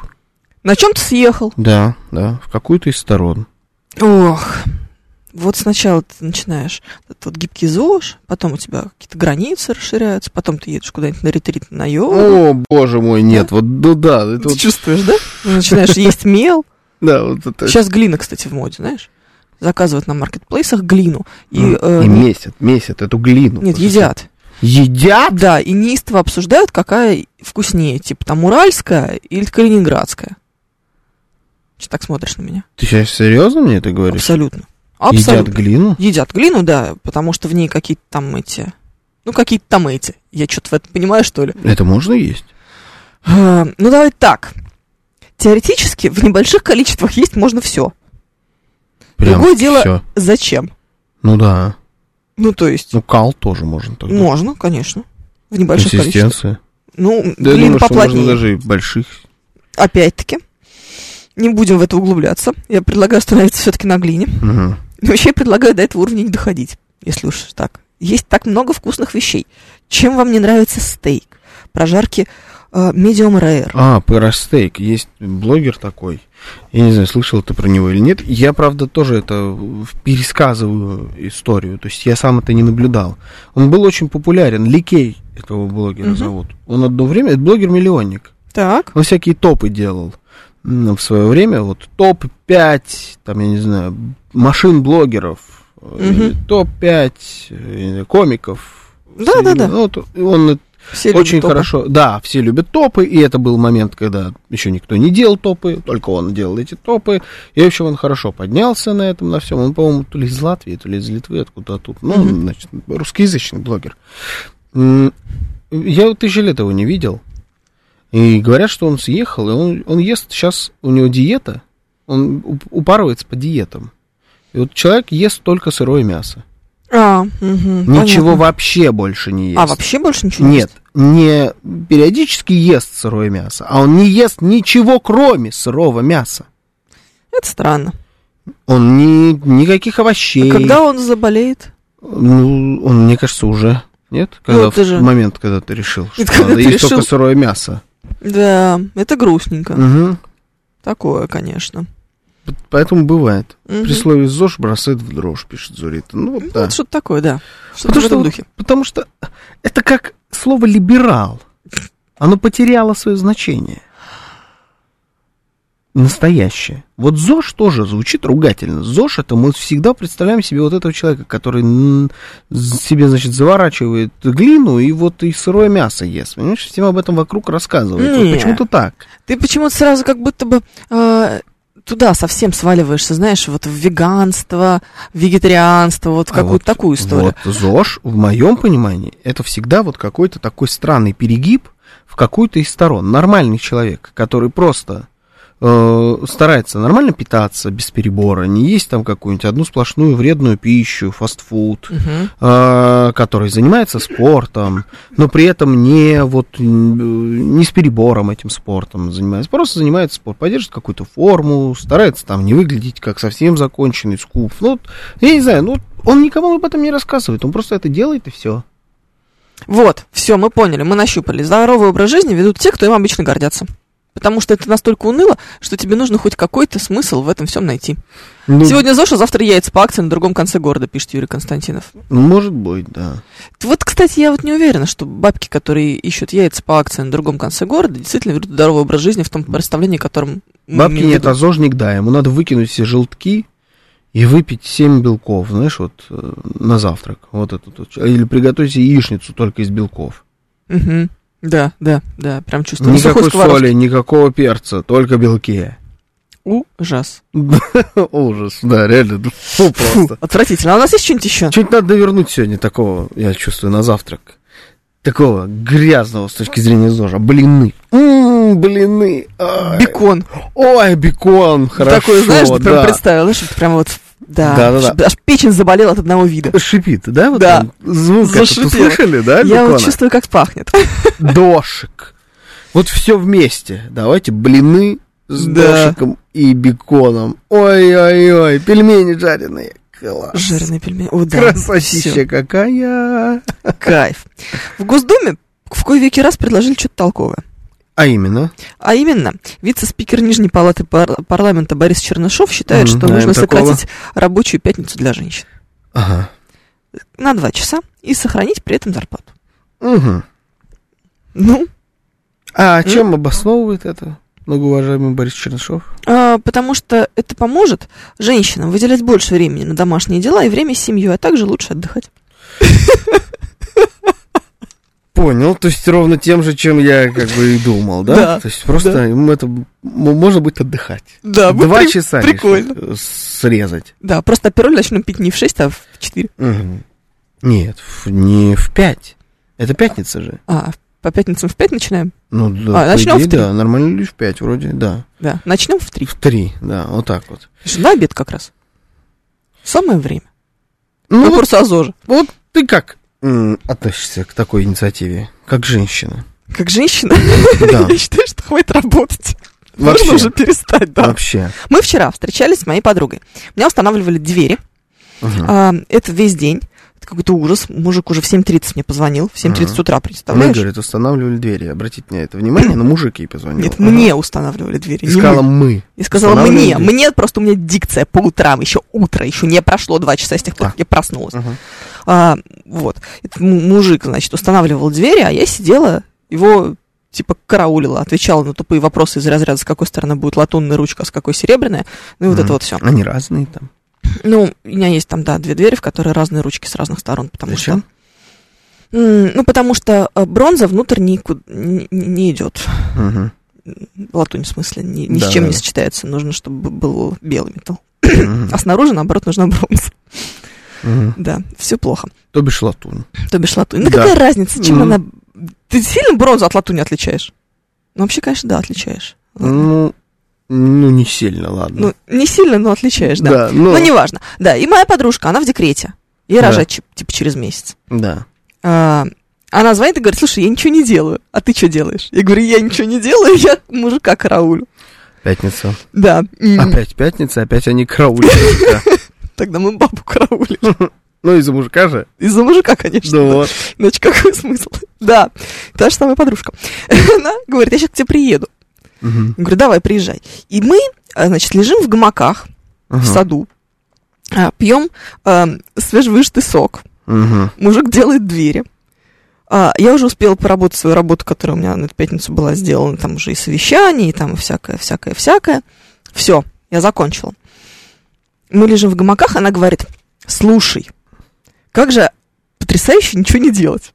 На чем ты съехал? Да, да, в какую-то из сторон. Ох, вот сначала ты начинаешь этот вот гибкий ЗОЖ, потом у тебя какие-то границы расширяются, потом ты едешь куда-нибудь на ретрит, на йогу. О, боже мой, нет, да? вот, ну да. Это ты вот... чувствуешь, да? Начинаешь есть мел. Да, вот это... Сейчас глина, кстати, в моде, знаешь? Заказывают на маркетплейсах глину. И, mm, э, и месят, месят эту глину. Нет, едят. Едят? Да, и неистово обсуждают, какая вкуснее, типа там уральская или калининградская. Что так смотришь на меня? Ты сейчас серьезно мне это говоришь? Абсолютно. Абсолютно. Едят глину? Едят глину, да, потому что в ней какие-то там эти... Ну, какие-то там эти. Я что-то в этом понимаю, что ли? Это можно есть? А, ну, давай так. Теоретически в небольших количествах есть можно все. Прям Другое дело, всё. Зачем? Ну да. Ну, то есть... Ну, кал тоже можно тогда. Можно, конечно. В небольших количествах. Ну, да, глина я думаю, поплотнее. что можно даже и больших. Опять-таки, не будем в это углубляться. Я предлагаю остановиться все-таки на глине. Угу. Но вообще я предлагаю до этого уровня не доходить, если уж так. Есть так много вкусных вещей. Чем вам не нравится стейк? Прожарки э, medium rare. А, пыростейк. Есть блогер такой. Я не знаю, слышал ты про него или нет. Я, правда, тоже это пересказываю историю. То есть я сам это не наблюдал. Он был очень популярен. Ликей этого блогера угу. зовут. Он одно время... Это блогер-миллионник. Так. Он всякие топы делал в свое время. Вот топ пять, там, я не знаю, машин-блогеров. Угу. топ пять комиков. Да-да-да. Ну, вот он... Все очень любят хорошо, топы. Да, все любят топы, и это был момент, когда еще никто не делал топы, только он делал эти топы, и, в общем, он хорошо поднялся на этом, на всем. Он, по-моему, то ли из Латвии, то ли из Литвы, откуда тут, ну, mm-hmm. значит, русскоязычный блогер. Я вот тысячи лет его не видел, и говорят, что он съехал, и он, он ест сейчас, у него диета, он упарывается по диетам, и вот человек ест только сырое мясо. А, угу, ничего понятно. Вообще больше не ест. А вообще больше ничего не Нет, ест? Нет, не периодически ест сырое мясо, а он не ест ничего, кроме сырого мяса. Это странно. Он не, никаких овощей. А когда он заболеет? Ну, он, мне кажется, уже. Нет? Когда, ну, в же... момент, когда ты решил, что Нет, надо есть решил... только сырое мясо. Да, это грустненько. Угу. Такое, конечно. Поэтому бывает. Угу. При слове ЗОЖ бросает в дрожь, пишет Зурита. Ну, ну да. что-то такое, да. Что-то потому, в этом что, духе. потому что это как слово «либерал». Оно потеряло свое значение. Настоящее. Вот ЗОЖ тоже звучит ругательно. ЗОЖ — это мы всегда представляем себе вот этого человека, который себе, значит, заворачивает глину и вот и сырое мясо ест. Понимаешь, всем об этом вокруг рассказывают. Вот почему-то так. Ты почему-то сразу как будто бы... Э, туда совсем сваливаешься, знаешь, вот в веганство, вегетарианство, вот А какую-то вот, такую историю. Вот ЗОЖ, в моем понимании, это всегда вот какой-то такой странный перегиб в какую-то из сторон. Нормальный человек, который просто э, старается нормально питаться, без перебора, не есть там какую-нибудь одну сплошную вредную пищу, фастфуд, Угу. э, который занимается спортом, но при этом не, вот, не с перебором этим спортом занимается, просто занимается спортом, поддерживает какую-то форму, старается там не выглядеть как совсем законченный скуп. Ну, я не знаю, ну, он никому об этом не рассказывает, он просто это делает и все. Вот, все, мы поняли, мы нащупали. Здоровый образ жизни ведут те, кто им обычно гордятся. Потому что это настолько уныло, что тебе нужно хоть какой-то смысл в этом всем найти. Ну, Сегодня ЗОЖ, а завтра яйца по акции на другом конце города, пишет Юрий Константинов. может быть, да. Вот, кстати, я вот не уверена, что бабки, которые ищут яйца по акции на другом конце города, действительно ведут здоровый образ жизни в том представлении, которым... Бабки нет, а зожник, да, ему надо выкинуть все желтки и выпить семь белков, знаешь, вот э, на завтрак. Вот это вот. Или приготовить яичницу только из белков. Угу. Да, да, да, прям чувствую. Никакой соли, никакого перца, только белки. Ужас. Ужас, да, реально. Фу, просто. Отвратительно. А у нас есть что-нибудь еще? Что-нибудь надо довернуть сегодня такого, я чувствую, на завтрак. Такого грязного с точки зрения ЗОЖа. Блины. М-м, блины. Ай. Бекон. Ой, бекон, хорошо. Такой, знаешь, ты прям да. представила, знаешь, вот прям вот, да, Да, да, да. аж печень заболела от одного вида. Шипит, да? Вот Да. там звук этот Зашипело. услышали, да, Я бекона? вот чувствую, как пахнет. Дошик. Вот все вместе. Давайте блины с Да. дошиком и беконом. Ой-ой-ой, пельмени жареные. Класс. Жирные пельмени. О, да. Красотища Всё. какая. Кайф. В Госдуме в кое-веки раз предложили что-то толковое. А именно? А именно, вице-спикер Нижней палаты пар- парламента Борис Чернышов считает, Мгм, что знаем нужно такого. сократить рабочую пятницу для женщин Ага. на два часа и сохранить при этом зарплату. Угу. Ну, А чем обосновывает это, многоуважаемый Борис Чернышов? а, потому что это поможет женщинам выделять больше времени на домашние дела и время с семьей, а также лучше отдыхать. Понял, то есть ровно тем же, чем я как бы и думал, да? Да, То есть просто да. ему это м- можно будет отдыхать. Да, Два при- часа прикольно. решили, э, срезать. Да, просто апероль начнем пить не в шесть, а в четыре. Мгм. Нет, в- не в пять. Это пятница же. А, по пятницам в пять начинаем? Ну, да, А, по начнем идее, в три. да, нормально ли в пять вроде, да. Да, начнем в три. В три, да, вот так вот. На обед как раз. Самое время. Ну, вот, Вопрос о ЗОЖе. вот ты как м, относишься к такой инициативе? Как женщина? Как женщина, Да, я считаю, что хватит работать. Вообще. Можно уже перестать, да. вообще. Мы вчера встречались с моей подругой. Меня устанавливали двери. Ага. А, это весь день. Это какой-то ужас. Мужик уже в семь тридцать мне позвонил. В семь тридцать Ага. утра, Мы, представляешь? говорит, устанавливали двери. Обратите на это внимание, но мужик ей позвонил. Нет, Ага. мне устанавливали двери. И не сказала мы. мы. И сказала Устанавливали мне. двери. Мне просто у меня дикция по утрам. Еще утро. Еще не прошло два часа с тех пор, А. как я проснулась. Ага. А, вот. Это м- мужик, значит, устанавливал двери, а я сидела, его типа караулила, отвечала на тупые вопросы из разряда, с какой стороны будет латунная ручка, а с какой серебряная. Ну и вот Мгм. это вот все. Они разные там. Ну, у меня есть там, да, две двери, в которые разные ручки с разных сторон, потому Зачем? что... М, Ну, потому что э, бронза внутрь никуда не, не идет. Мгм. Латунь, в смысле, ни, ни Да, с чем да, не да. сочетается. Нужно, чтобы был белый металл. Мгм. А снаружи, наоборот, нужна бронза. Мгм. Да, все плохо. То бишь латунь. То бишь латунь. Ну, Да. какая разница, чем Мгм. она... Ты сильно бронзу от латуни отличаешь? Ну, вообще, конечно, да, отличаешь. Ну, ну, не сильно, ладно. Ну, не сильно, но отличаешь, да. Да, но... Ну, неважно. Да, и моя подружка, она в декрете. Ей Да. рожать, чи- типа, через месяц. Да. А, она звонит и говорит, слушай, я ничего не делаю. А ты что делаешь? Я говорю, я ничего не делаю, я мужика караулю. Пятница. Да. М, Опять пятница, опять они караулят. мужика. Тогда мы бабу караулили. Ну, из-за мужика же. Из-за мужика, конечно. Да да. вот. Иначе какой смысл? Да, та же самая подружка. Она говорит, я сейчас к тебе приеду. Мгм. Я говорю, давай, приезжай. И мы, а, значит, лежим в гамаках в Ага. саду, а, пьем а, свежевыжатый сок. Мгм. Мужик делает двери. А, я уже успела поработать свою работу, которая у меня на эту пятницу была сделана. Там уже и совещание, и там всякое, всякое, всякое. Все, я закончила. Мы лежим в гамаках, она говорит, слушай, как же потрясающе ничего не делать.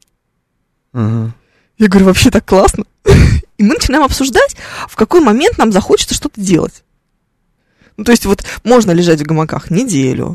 Мгм. Я говорю, вообще так классно. И мы начинаем обсуждать, в какой момент нам захочется что-то делать. Ну, то есть вот можно лежать в гамаках неделю,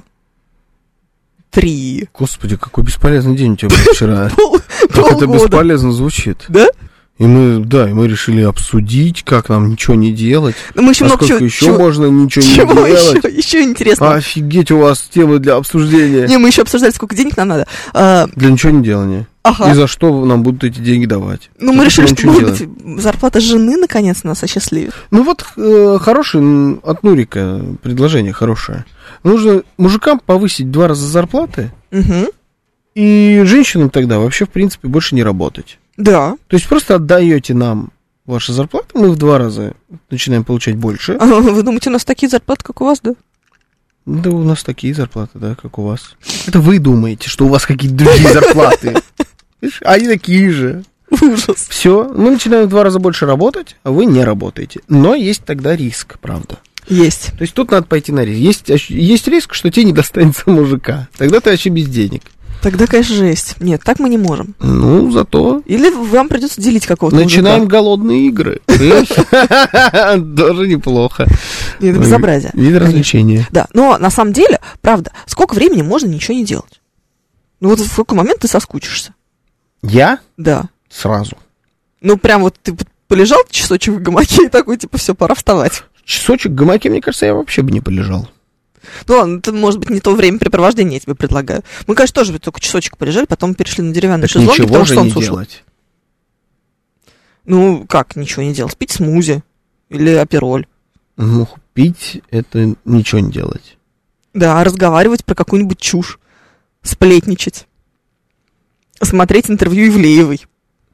три. Господи, какой бесполезный день у тебя был вчера. Пол, как это полгода. бесполезно звучит. Да? И мы, да, и мы решили обсудить, как нам ничего не делать. Ну, мы еще а много сколько чего, еще чего, можно ничего чего не делать? еще, еще интересно. Офигеть, у вас темы для обсуждения. Не, мы еще обсуждали, сколько денег нам надо. А, Для ничего не делания. ага. И за что нам будут эти деньги давать? Ну, мы За решили, мы что, ничего может не быть, зарплата жены наконец нас осчастливит. Ну вот э, хорошее м, от Нурика предложение хорошее. Нужно мужикам повысить в два раза зарплаты, Угу. и женщинам тогда вообще, в принципе, больше не работать. Да. То есть просто отдаете нам ваши зарплаты, мы в два раза начинаем получать больше. А вы думаете, у нас такие зарплаты, как у вас, да? Да у нас такие зарплаты, да, как у вас. Это вы думаете, что у вас какие-то другие зарплаты. Видишь, они такие же. Ужас. Все, мы начинаем в два раза больше работать, а вы не работаете. Но есть тогда риск, правда. Есть. То есть тут надо пойти на риск. Есть, ощ- есть риск, что тебе не достанется мужика. Тогда ты вообще без денег. Тогда, конечно, жесть. Нет, так мы не можем. Ну, зато Или вам придется делить какого-то начинаем мужика. голодные игры. Тоже неплохо. Нет, это безобразие. Вид Конечно. развлечения. Да, но на самом деле, правда, сколько времени можно ничего не делать? Ну вот в какой момент ты соскучишься? Я Да. сразу. Ну прям вот ты полежал часочек в гамаке и такой, типа, все, пора вставать. Часочек в гамаке, мне кажется, я вообще бы не полежал. Ну ладно, это может быть не то времяпрепровождение, я тебе предлагаю. Мы, конечно, тоже только часочек полежали, потом перешли на деревянные Так шезлонги, ничего потому же что не солнце ушло. делать. Ну, как ничего не делать? Пить смузи или апероль. Ну, пить — это ничего не делать. Да, разговаривать про какую-нибудь чушь, сплетничать, смотреть интервью Ивлеевой.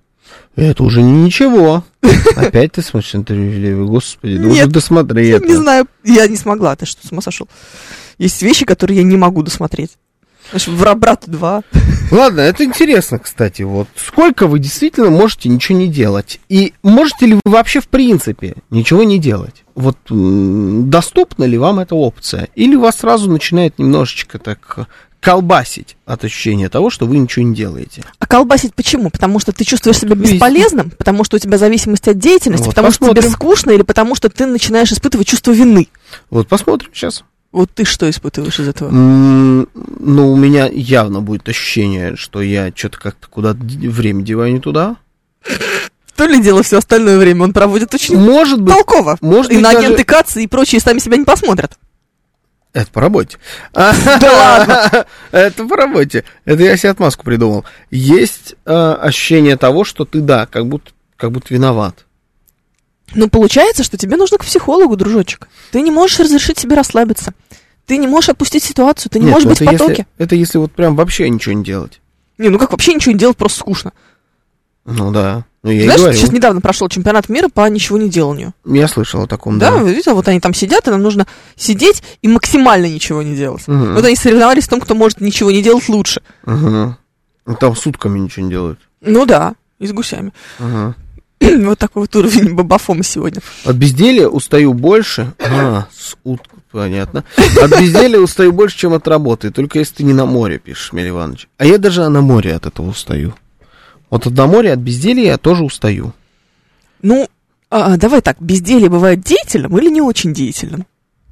Это уже не ничего. Опять ты смотришь интервью Ивлеевой, господи, да Нет, уже досмотри Я это. не знаю, я не смогла, ты что, с ума сошел? Есть вещи, которые я не могу досмотреть. Знаешь, «Врабрат два». Ладно, это интересно, кстати, вот. Сколько вы действительно можете ничего не делать? И можете ли вы вообще в принципе ничего не делать? Вот м, доступна ли вам эта опция? Или вас сразу начинает немножечко так колбасить от ощущения того, что вы ничего не делаете? А колбасить почему? Потому что ты чувствуешь себя Зависит. бесполезным, потому что у тебя зависимость от деятельности, Вот потому что посмотрим. тебе скучно, или потому что ты начинаешь испытывать чувство вины. Вот посмотрим сейчас. Вот ты что испытываешь из этого? М, Ну, у меня явно будет ощущение, что я что-то как-то куда-то д- время деваю не туда. То ли дело все остальное время он проводит очень Может быть, толково. может И быть, на даже- агенты КАЦ и прочие сами себя не посмотрят. это по работе. Да ладно. Это по работе. Это я себе отмазку придумал. Есть э, ощущение того, что ты, да, как будто, как будто виноват. Ну, получается, что тебе нужно к психологу, дружочек. Ты не можешь разрешить себе расслабиться. Ты не можешь отпустить ситуацию, ты не Нет, можешь ну быть в это потоке. Если, это если вот прям вообще ничего не делать. Не, ну как вообще ничего не делать, просто скучно. Ну да. Ну, я Знаешь, и говорю. сейчас недавно прошел чемпионат мира по ничего не деланию. Я слышал о таком, Да, да. видите, вот они там сидят, и нам нужно сидеть и максимально ничего не делать. Мгм. Вот они соревновались в том, кто может ничего не делать лучше. Угу. Там сутками ничего не делают. Ну да, и с гусями. Ага. Вот такой вот уровень бабафома сегодня. От безделия устаю больше. А, с утку, понятно. От безделия устаю больше, чем от работы. Только если ты не на море, пишешь, Мель Иванович. А я даже на море от этого устаю. Вот от на море, от безделия я тоже устаю. Ну, а, давай так, безделье бывает деятельным или не очень деятельным?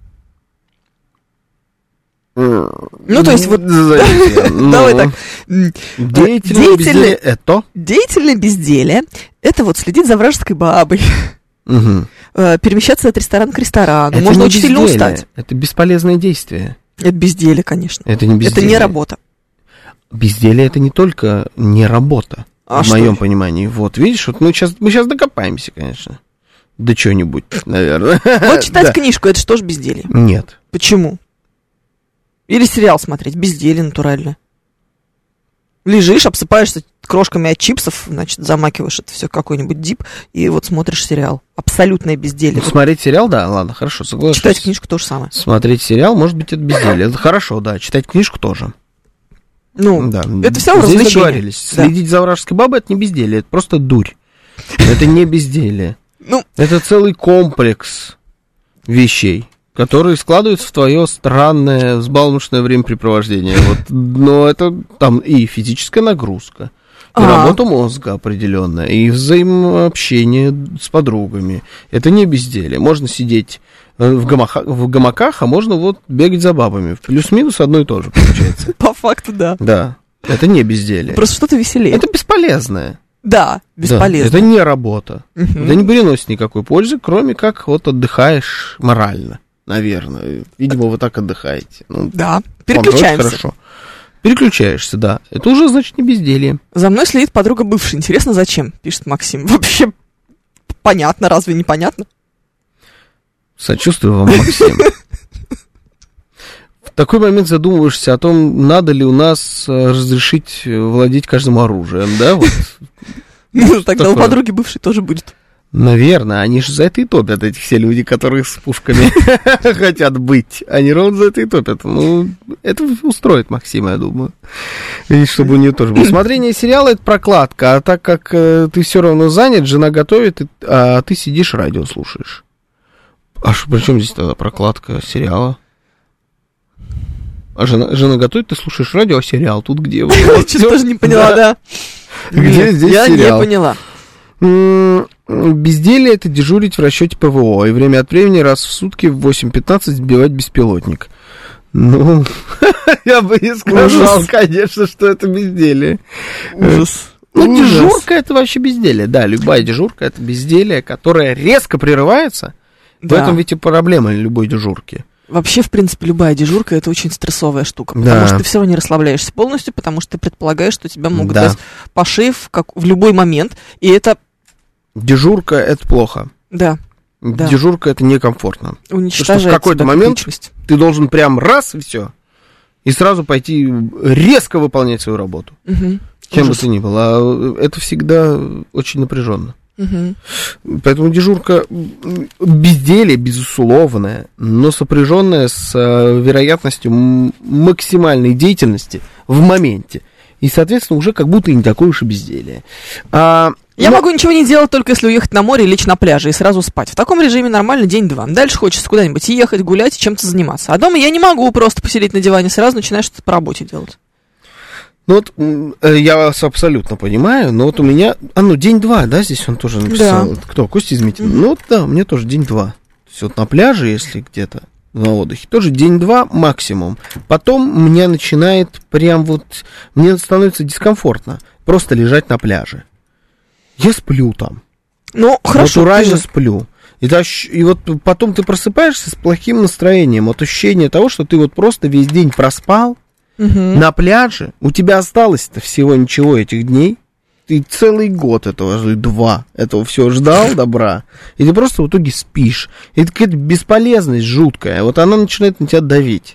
Ну, то есть вот... Давай так. м, Деятельное деятельное- безделие это... Деятельное безделие — это вот следить за вражеской бабой, Мгм. э, перемещаться от ресторана к ресторану. Это Можно не очень сильно безделие, устать. Это бесполезное действие. Это безделие, конечно. Это не безделие. Это не работа. Безделие это не только не работа, А в что моем же? понимании. Вот, видишь, вот мы сейчас, мы сейчас докопаемся, конечно. До чего-нибудь, наверное. Вот читать Да. книжку — это что ж безделье? Нет. Почему? Или сериал смотреть, безделье натуральное. Лежишь, обсыпаешься крошками от чипсов, значит, замакиваешь это все в какой-нибудь дип, и вот смотришь сериал. Абсолютное безделье. Вот Смотреть сериал, да, ладно, хорошо, соглашусь. читать книжку то же самое. Смотреть сериал, может быть, это безделие. Это хорошо, да, читать книжку тоже. Ну, Да. это все равно Здесь развлечение. договорились. Да. Следить за вражеской бабой — это не безделие, это просто дурь. Это не безделие. Ну, Это целый комплекс вещей, которые складываются в твое странное, взбалмошное времяпрепровождение. Вот. Но это там и физическая нагрузка, и А-а-а. работа мозга определенная, и взаимообщение с подругами. Это не безделие. Можно сидеть в гамаках, в гамаках, а можно вот бегать за бабами. Плюс-минус одно и то же получается. По факту, да. Да, это не безделие. Просто что-то веселее. Это бесполезное. Да, бесполезно. Да, это не работа. Uh-huh. Это не приносит никакой пользы, кроме как вот отдыхаешь морально, наверное. Видимо, вы так отдыхаете. Ну, да, переключаемся. Хорошо. Переключаешься, да. Это уже, значит, не безделье. За мной следит подруга бывшая. Интересно, зачем? Пишет Максим. Вообще понятно, разве не понятно? Сочувствую вам, Максим. В такой момент задумываешься о том, надо ли у нас разрешить владеть каждым оружием, да? Вот. Ну, тогда у подруги бывшей тоже будет. Наверное, они же за это и топят, эти все люди, которые с пушками хотят быть. Они ровно за это и топят. Ну, это устроит Максима, я думаю. И чтобы у нее тоже было. Смотрение сериала — это прокладка, а так как э, ты все равно занят, жена готовит, а ты сидишь, радио слушаешь. А что, при чем здесь тогда прокладка сериала? А жена, жена готовит, ты слушаешь радио, а сериал тут где? Я чуть тоже не поняла, да. Где здесь сериал? Я не поняла. Безделье — это дежурить в расчете ПВО и время от времени раз в сутки в восемь пятнадцать сбивать беспилотник. Ну, я бы не сказал, конечно, что это безделье. Ужас. Ну, дежурка — это вообще безделье. Да, любая дежурка — это безделье, которое резко прерывается. В этом ведь и проблема любой дежурки. Вообще, в принципе, любая дежурка — это очень стрессовая штука, потому да. что ты все равно не расслабляешься полностью, потому что ты предполагаешь, что тебя могут да. дать по шее в, как, в любой момент, и это... Дежурка — это плохо. Да. Дежурка — это некомфортно. Уничтожает что в какой-то момент личность. Ты должен прям раз и все, и сразу пойти резко выполнять свою работу. Угу. Чем Ужас. бы то ни было. А это всегда очень напряженно. Угу. Поэтому дежурка безделье, безусловное, но сопряженное с вероятностью максимальной деятельности в моменте. И, соответственно, уже как будто и не такое уж и безделье. А, Я но... могу ничего не делать, только если уехать на море и лечь на пляже и сразу спать. В таком режиме нормально день-два. Дальше хочется куда-нибудь ехать, гулять и чем-то заниматься. А дома я не могу просто посидеть на диване, сразу начинаешь что-то по работе делать. Ну вот, я вас абсолютно понимаю, но вот у меня, а ну, день-два, да, здесь он тоже написал. Да. Кто, Костя Измитин? Mm-hmm. Ну вот, да, у меня тоже день-два. То есть вот на пляже, если где-то на отдыхе, тоже день-два максимум. Потом мне начинает прям вот, мне становится дискомфортно просто лежать на пляже. Я сплю там. Ну, хорошо. Натурально ты... сплю. И, да, и вот потом ты просыпаешься с плохим настроением, вот ощущение того, что ты вот просто весь день проспал, угу. на пляже, у тебя осталось-то всего ничего этих дней, ты целый год этого, два, этого всего ждал добра, и ты просто в итоге спишь. И это какая-то бесполезность жуткая, вот она начинает на тебя давить.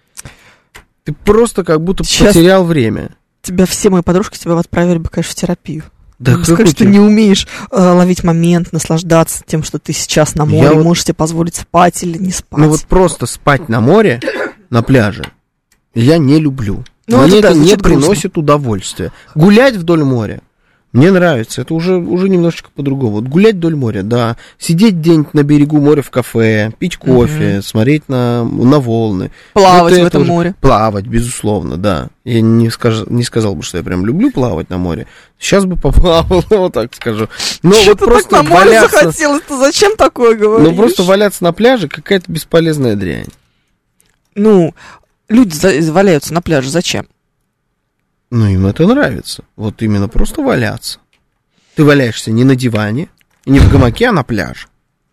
Ты просто как будто Сейчас потерял время. Тебя все мои подружки тебя отправили бы, конечно, в терапию. Да, сказать, что ты не умеешь э, ловить момент, наслаждаться тем, что ты сейчас на море, Я можешь вот... себе позволить спать или не спать. Ну вот просто спать на море, на пляже, я не люблю. Ну, Мне это, это да, не грустно. приносит удовольствия. Гулять вдоль моря мне нравится. Это уже, уже немножечко по-другому. Вот гулять вдоль моря, да. Сидеть где-нибудь на берегу моря в кафе, пить кофе, угу. смотреть на, на волны. Плавать вот в этом уже... море. Плавать, безусловно, да. Я не, скаж... не сказал бы, что я прям люблю плавать на море. Сейчас бы поплавал, вот так скажу. Но что вот просто так на море валяться... захотелось? Ты зачем такое говоришь? Ну просто валяться на пляже какая-то бесполезная дрянь. Ну, люди за... валяются на пляже зачем? Ну, им это нравится. Вот именно просто валяться. Ты валяешься не на диване, не в гамаке, а на пляже.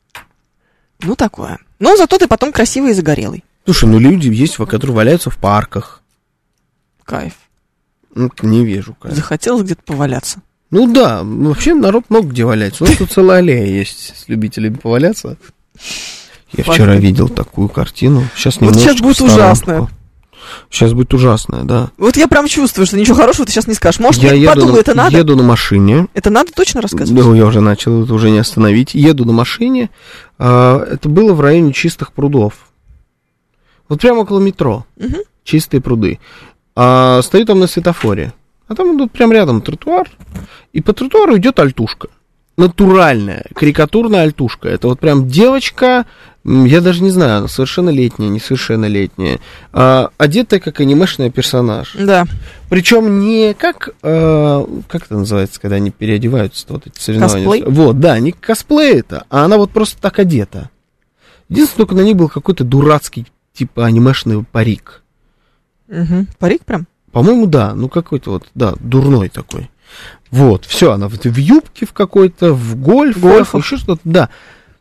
Ну, такое. Но зато ты потом красивый и загорелый. Слушай, ну люди есть, которые валяются в парках. Кайф. Ну, не вижу кайф. Захотелось где-то поваляться. Ну да, вообще народ много где валяется. У нас тут целая аллея есть с любителями поваляться. Я Факт. вчера видел такую картину. Сейчас вот сейчас будет ужасно. Сейчас будет ужасное, да. Вот я прям чувствую, что ничего хорошего ты сейчас не скажешь. Может, я, я подумаю, на, это надо? еду на машине. Это надо точно рассказывать? Да, я уже начал, это уже не остановить. Еду на машине. А, это было в районе Чистых прудов. Вот прямо около метро. Угу. Чистые пруды. А, стою там на светофоре. А там идут прям рядом тротуар. И по тротуару идет альтушка. натуральная, карикатурная альтушка. Это вот прям девочка, я даже не знаю, она совершеннолетняя, несовершеннолетняя, а, одетая как анимешный персонаж. Да. Причем не как, а, как это называется, когда они переодеваются, вот эти соревнования. Косплей? Вот, да, не косплей это, а она вот просто так одета. Единственное, только на ней был какой-то дурацкий, типа анимешный парик. Угу. Парик прям? По-моему, да, ну какой-то вот, да, дурной такой. Вот, все, она в, в юбке в какой-то, в гольфах, Гольфах. еще что-то, да.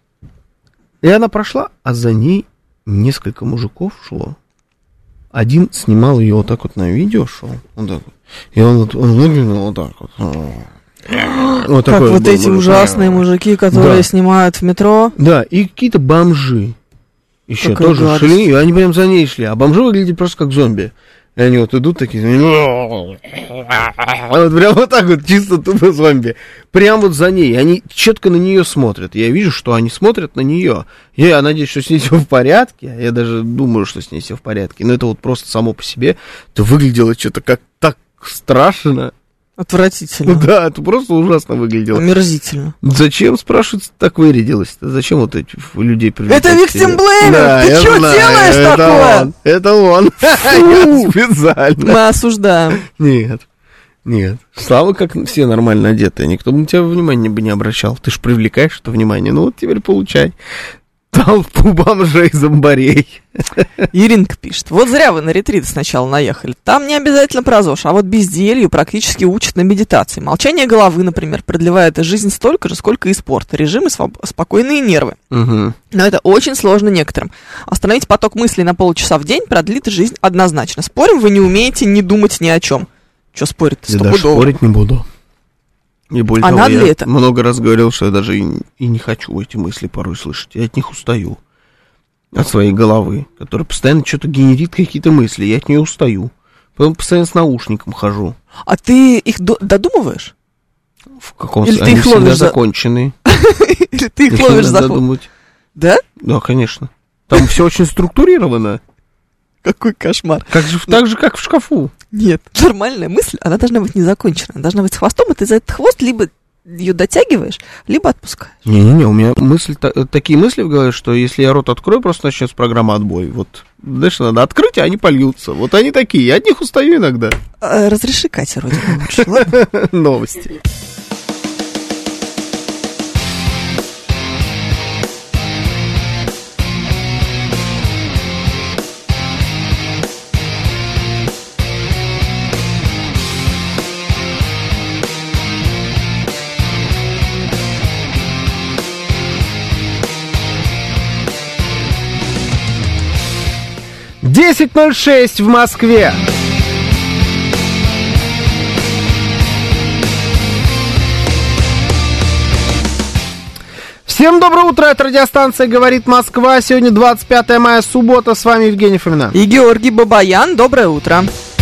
И она прошла, а за ней несколько мужиков шло. Один снимал ее вот так вот на видео шел, вот так вот. И он, вот, он выглядел вот так вот. Вот как такой вот был, эти был, ужасные был. мужики, которые Да. снимают в метро. Да, и какие-то бомжи еще Какая тоже гадость. шли, и они прям за ней шли. А бомжи выглядят просто как зомби. И они вот идут такие, вот прям вот так вот, чисто тупо зомби. Прям вот за ней. Они четко на нее смотрят. Я вижу, что они смотрят на нее. Я надеюсь, что с ней все в порядке. Я даже думаю, что с ней все в порядке. Но это вот просто само по себе. Это выглядело что-то как так страшно. Отвратительно. Ну да, это просто ужасно выглядело. Омерзительно. Зачем, спрашивается, так вырядилась-то? Зачем вот эти людей привлекать? Это к себе? Victim Blaming! Да, Ты я что знаю, делаешь это такое? Он, это он. Я специально. Мы осуждаем. Нет, нет. Слава, как все нормально одетые. Никто бы на тебя внимания бы не обращал. Ты ж привлекаешь это внимание. Ну вот теперь получай. Толпу бомжей-зомбарей. Иринка пишет. Вот зря вы на ретрит сначала наехали. Там не обязательно про ЗОЖ, а вот безделью практически учат на медитации. Молчание головы, например, продлевает жизнь столько же, сколько и спорт. Режим и своб... спокойные нервы. Угу. Но это очень сложно некоторым. Остановить поток мыслей на полчаса в день продлит жизнь однозначно. Спорим, вы не умеете не думать ни о чем. Че спорить-то? Я даже спорить не буду. И более А того, надо я ли это? много раз говорил, что я даже и, и не хочу эти мысли порой слышать. Я от них устаю. От своей головы, которая постоянно что-то генерит, какие-то мысли. Я от нее устаю. Потом постоянно с наушником хожу. А ты их до- додумываешь? В каком Или ты Они их всегда ловишь за- закончены. Или ты их Их ловишь не за надо хвост? додумывать. Да? Да, конечно. Там все очень структурировано. Какой кошмар. Как же, так же, как в шкафу. Нет, нормальная мысль, она должна быть незакончена. Она должна быть с хвостом, и ты за этот хвост либо ее дотягиваешь, либо отпускаешь. Не-не-не, у меня мысль, та, такие мысли в голове, что если я рот открою, просто начнется программа «Отбой». Вот, дальше надо открыть, а они польются. Вот они такие, я от них устаю иногда. А, разреши Кате вроде бы лучше, ладно? Новости. десять ноль шесть в Москве. Всем доброе утро, это радиостанция «Говорит Москва». Сегодня двадцать пятое мая, суббота. С вами Евгений Фомина. И Георгий Бабаян, доброе утро.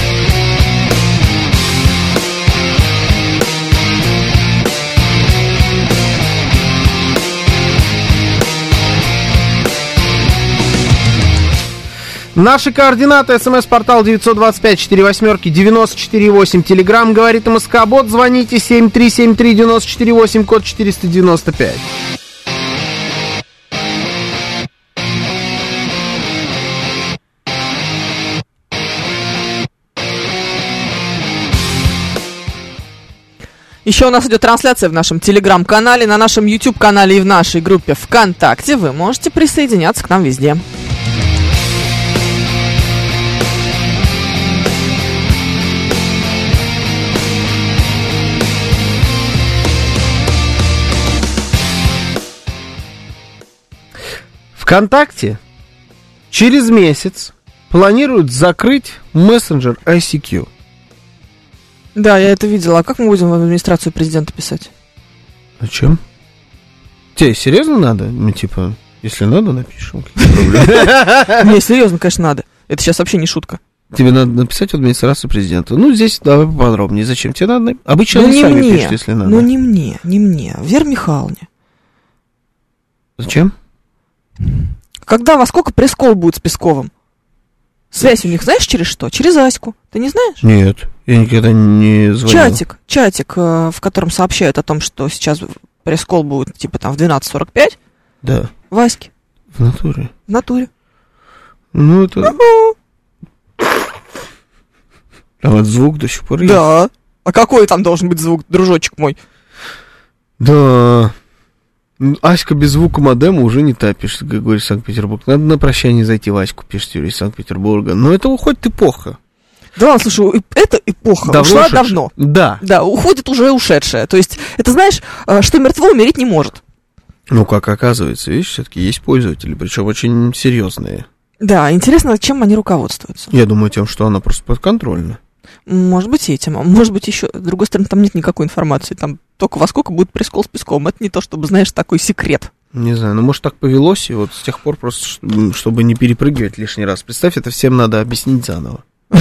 Наши координаты: смс-портал девять два пять четыре восемь девяносто четыре восемь, телеграмм «Говорит МСК Бот», звоните семь три семь три девяносто четыре восемь, код четыреста девяносто пять. Еще у нас идет трансляция в нашем телеграм-канале, на нашем YouTube-канале и в нашей группе ВКонтакте. Вы можете присоединяться к нам везде. ВКонтакте через месяц планируют закрыть мессенджер ай си кью. Да, я это видела. А как мы будем в администрацию президента писать? Зачем? Тебе серьезно надо? Ну, типа, если надо, напишем. Не, серьезно, конечно, надо. Это сейчас вообще не шутка. Тебе надо написать в администрацию президента. Ну, здесь давай поподробнее. Зачем тебе надо? Обычно Ну они не сами мне, пишут, если надо. ну не мне, не мне, Вере Михайловне. Зачем? Когда, во сколько пресс-колл будет с Песковым? Связь у них знаешь через что? Через Аську. Ты не знаешь? Нет, я никогда не звонил. Чатик, чатик, э, в котором сообщают о том, что сейчас пресс-кол будет, типа, там, в двенадцать сорок пять. Да. Ваське. В натуре. В натуре. Ну, это... А вот звук до сих пор есть. Да. А какой там должен быть звук, дружочек мой? Да. Аська без звука модема уже не та, пишет Григорий Санкт-Петербург. Надо на прощание зайти в Аську, пишет Юрий из Санкт-Петербурга. Но это уходит эпоха. Да ладно, слушай, эта эпоха Давно ушла ушедшая. давно. Да. Да, уходит уже ушедшая. То есть, это знаешь, что мертво умереть не может. Ну, как оказывается, видишь, все-таки есть пользователи, причем очень серьезные. Да, интересно, чем они руководствуются. Я думаю, тем, что она просто подконтрольна. Может быть, этим. А может быть, еще, с другой стороны, там нет никакой информации. Там только во сколько будет пресс-кол с Песковым. Это не то, чтобы, знаешь, такой секрет. Не знаю, ну, может, так повелось, и вот с тех пор просто, чтобы не перепрыгивать лишний раз. Представь, это всем надо объяснить заново.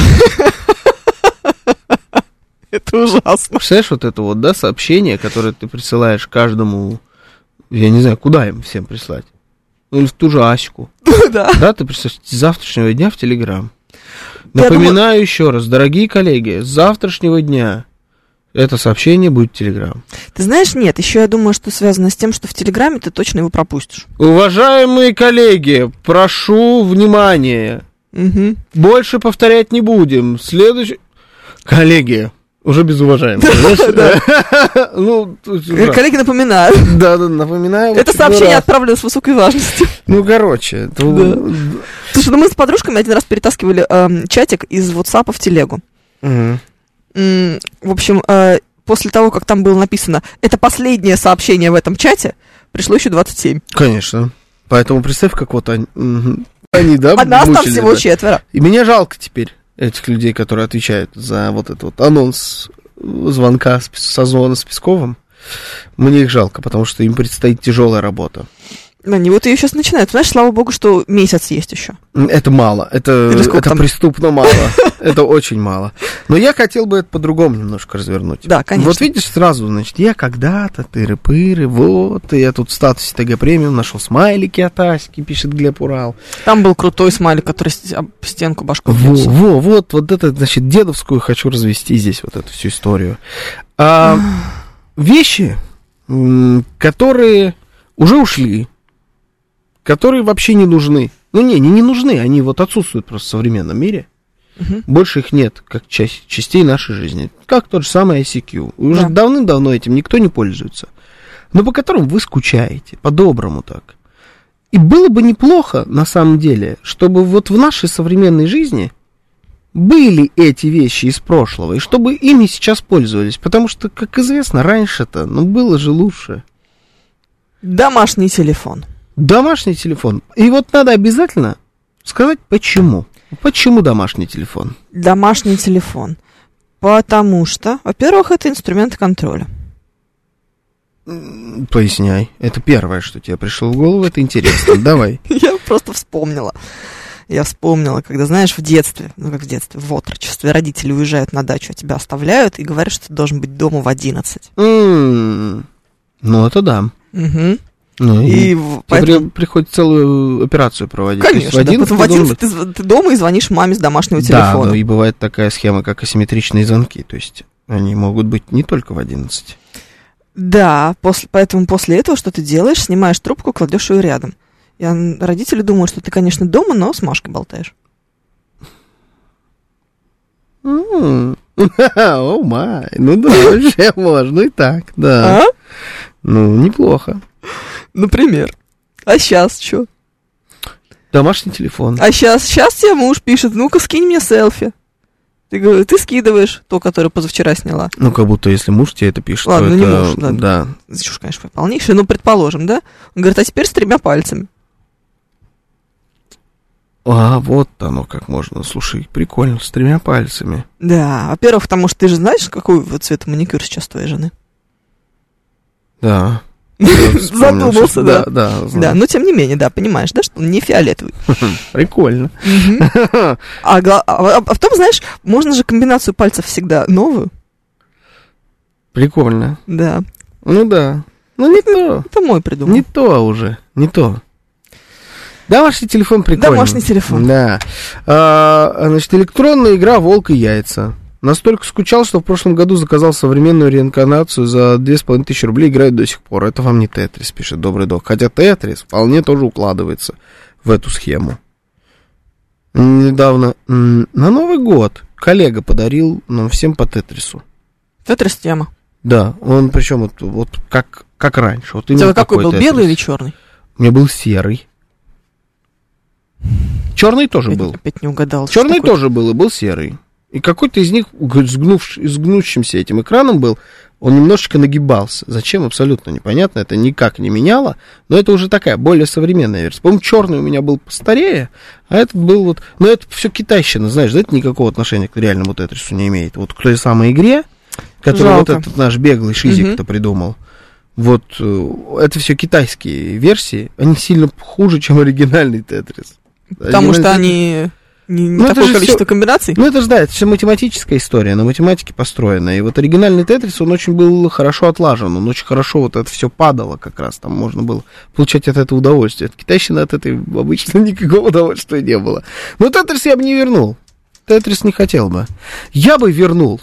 Это ужасно. Представляешь, вот это вот, да, сообщение, которое ты присылаешь каждому, я не знаю, куда им всем прислать? Ну, или в ту же Аську. Да. Да, ты присылаешь с завтрашнего дня в Телеграм. Напоминаю думаю... еще раз, дорогие коллеги, с завтрашнего дня это сообщение будет в Телеграм. Ты знаешь, нет, еще я думаю, что связано с тем, что в Телеграме ты точно его пропустишь. Уважаемые коллеги, прошу внимания. Угу. Больше повторять не будем. Следующий... Коллеги, уже без уважаемых. Ну, коллеги, напоминаю. Да, да, напоминаю. Это сообщение отправлено с высокой важностью. Ну, короче. Слушай, ну мы с подружками один раз перетаскивали чатик из WhatsApp в телегу. В общем, после того, как там было написано, это последнее сообщение в этом чате, пришло еще двадцать семь. Конечно. Поэтому представь, как вот они, они да, а нас мучили, там всего да. четверо. И мне жалко теперь этих людей, которые отвечают за вот этот вот анонс звонка, созвона с Песковым. Мне их жалко, потому что им предстоит тяжелая работа. Они вот ее сейчас начинают. Знаешь, слава богу, что месяц есть еще. Это мало. Это, это там? Преступно мало. Это очень мало. Но я хотел бы это по-другому немножко развернуть. Да, конечно. Вот видишь, сразу, значит, я когда-то, тыры-пыры, вот, я тут в статусе ТГ премиум нашел смайлики от Аськи, пишет Глеб Урал. Там был крутой смайлик, который об стенку башку во, во, вот, вот это, значит, дедовскую хочу развести здесь, вот эту всю историю. А, вещи, которые уже ушли, которые вообще не нужны. Ну, не, не, не нужны, они вот отсутствуют просто в современном мире. Uh-huh. Больше их нет, как часть, частей нашей жизни. Как тот же самый ай си кью. Уже да. давным-давно этим никто не пользуется. Но по которым вы скучаете, по-доброму так. И было бы неплохо, на самом деле, чтобы вот в нашей современной жизни были эти вещи из прошлого, и чтобы ими сейчас пользовались. Потому что, как известно, раньше-то, ну, было же лучше. Домашний телефон. Домашний телефон. И вот надо обязательно сказать, почему. Почему домашний телефон? Домашний телефон. Потому что, во-первых, это инструмент контроля. Поясняй. Это первое, что тебе пришло в голову, это интересно. Давай. Я просто вспомнила. Я вспомнила, когда, знаешь, в детстве, ну как в детстве, в отрочестве, родители уезжают на дачу, а тебя оставляют и говорят, что ты должен быть дома в одиннадцать. Ну, это да. Угу. Ну, и, и поэтому... приходится целую операцию проводить. Конечно, в одиннадцать, да, в одиннадцать ты, ты дома и звонишь маме с домашнего телефона. Да, ну и бывает такая схема, как асимметричные звонки, то есть они могут быть не только в одиннадцать. Да, после, поэтому после этого что ты делаешь? Снимаешь трубку, кладешь ее рядом. И родители думают, что ты, конечно, дома, но с Машкой болтаешь. О май, ну да, вообще можно и так, да. Ну, неплохо. Например. А сейчас что? Домашний телефон. А сейчас, сейчас тебе муж пишет, ну-ка скинь мне селфи. Ты говоришь, ты скидываешь то, которое позавчера сняла. Ну, как будто если муж тебе это пишет, ладно, то ну, это... не муж, ладно. Да. Чушь, конечно, полнейшая, но предположим, да? Он говорит, а теперь с тремя пальцами. А, вот оно как можно. Слушай, прикольно, с тремя пальцами. Да, во-первых, потому что ты же знаешь, какой вот цвет маникюр сейчас твоей жены? Да. Задумался, да. Да, да, но тем не менее, да, понимаешь, да, что он не фиолетовый. Прикольно. А потом, знаешь, можно же комбинацию пальцев всегда новую. Прикольно. Да. Ну да. Ну не то. Это мой придумал. Не то уже, не то. Домашний телефон прикольный. Домашний телефон. Да. А, значит, электронная игра «Волк и яйца». Настолько скучал, что в прошлом году заказал современную реинкарнацию за две с половиной тысячи рублей, играет до сих пор. Это вам не Тетрис, пишет Добрый Док. Хотя Тетрис вполне тоже укладывается в эту схему. Недавно, на Новый год, коллега подарил нам всем по Тетрису. Тетрис-тема. Да, он причем вот, вот как, как раньше. Вот у тебя какой был, Тетрис. Белый или черный? У меня был серый. Черный тоже опять, был. Опять не угадал. Черный тоже был, и был серый. И какой-то из них с гнущимся этим экраном был, он немножечко нагибался. Зачем, абсолютно непонятно, это никак не меняло, но это уже такая более современная версия. По-моему, черный у меня был постарее, а этот был вот... Но это все китайщина, знаешь, да, это никакого отношения к реальному Тетрису не имеет. Вот к той самой игре, которую Жалко. вот этот наш беглый шизик-то угу. придумал, вот это все китайские версии, они сильно хуже, чем оригинальный Тетрис. Потому оригинальный что Тетрис... они... Не, не такое количество все, комбинаций? Ну, это же, да, это все математическая история, на математике построена. И вот оригинальный Тетрис, он очень был хорошо отлажен, он очень хорошо вот это все падало как раз, там можно было получать от этого удовольствие. От китайщины от этой обычно никакого удовольствия не было. Но Тетрис я бы не вернул. Тетрис не хотел бы. Я бы вернул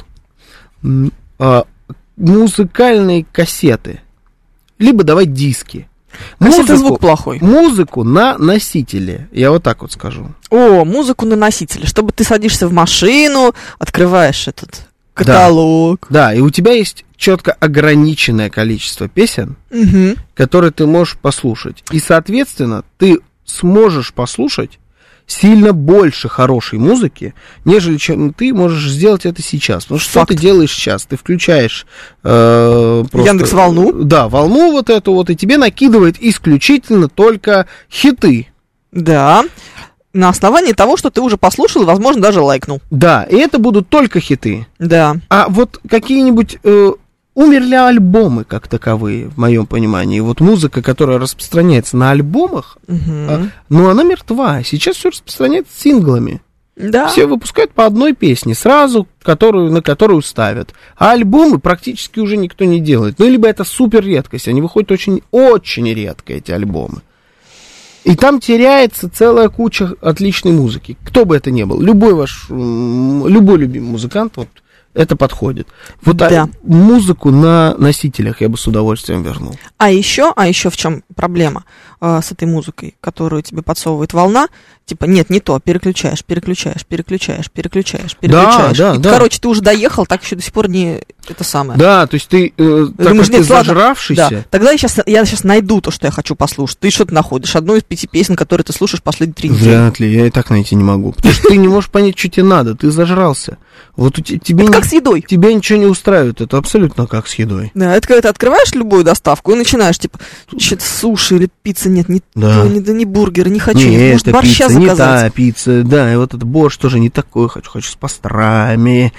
а, музыкальные кассеты, либо давать диски. Музыку, звук плохой. Музыку на носителе, я вот так вот скажу. О, музыку на носителе, чтобы ты садишься в машину, открываешь этот каталог. Да, да, и у тебя есть четко ограниченное количество песен, угу. которые ты можешь послушать. И, соответственно, ты сможешь послушать сильно больше хорошей музыки, нежели чем ты можешь сделать это сейчас. Потому что Факт. Что ты делаешь сейчас? Ты включаешь э, просто, Яндекс.Волну. Да, волну вот эту вот, и тебе накидывает исключительно только хиты. Да, на основании того, что ты уже послушал, возможно, даже лайкнул. Да, и это будут только хиты. Да. А вот какие-нибудь... Э, умерли альбомы как таковые, в моем понимании. Вот музыка, которая распространяется на альбомах, угу. а, ну, она мертва. Сейчас все распространяется синглами. Да. Все выпускают по одной песне сразу, которую, на которую ставят. А альбомы практически уже никто не делает. Ну, либо это супер редкость. Они выходят очень-очень редко, эти альбомы. И там теряется целая куча отличной музыки. Кто бы это ни был. Любой ваш, любой любимый музыкант, вот, это подходит. Вот да. а, музыку на носителях я бы с удовольствием вернул. А еще, а еще в чем проблема э, с этой музыкой, которую тебе подсовывает волна? Типа, нет, не то, переключаешь, переключаешь, переключаешь, переключаешь, переключаешь. Да, да, и, да. Короче, ты уже доехал, так еще до сих пор не это самое. Да, то есть ты, э, так думаешь, как нет, ты ладно, зажравшийся. Да. Тогда я сейчас, я сейчас найду то, что я хочу послушать. Ты что-то находишь? Одну из пяти песен, которые ты слушаешь последние три недели. Вряд ли, я и так найти не могу. Потому что ты не можешь понять, что тебе надо, ты зажрался. Вот у тебе это как с едой. Тебя ничего не устраивает, это абсолютно как с едой. Да, это когда ты открываешь любую доставку и начинаешь, типа, что-то суши или пицца, нет, не да. то, не, да, не бургеры, не хочу, не, нет, может, борща пицца, заказать. Не та пицца, да, и вот этот борщ тоже не такой, хочу, хочу с пастрами.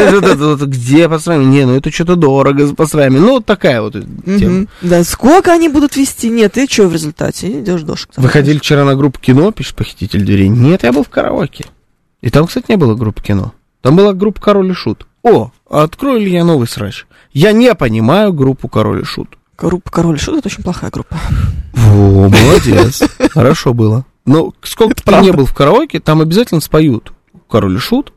Где пастрами? Не, ну это что-то дорого с пастрами. Ну, вот такая вот тема. Да, сколько они будут вести? Нет, и что в результате? Идешь дошек. Вы ходили вчера на группу кино, пишет похититель дверей? Нет, я был в караоке. И там, кстати, не было группы кино. Там была группа Король и Шут. О, открою ли я новый срач? Я не понимаю группу Король и Шут. Группа Король и Шут — это очень плохая группа. О, молодец. Хорошо было. Но сколько ты не был в караоке, там обязательно споют Король и Шут.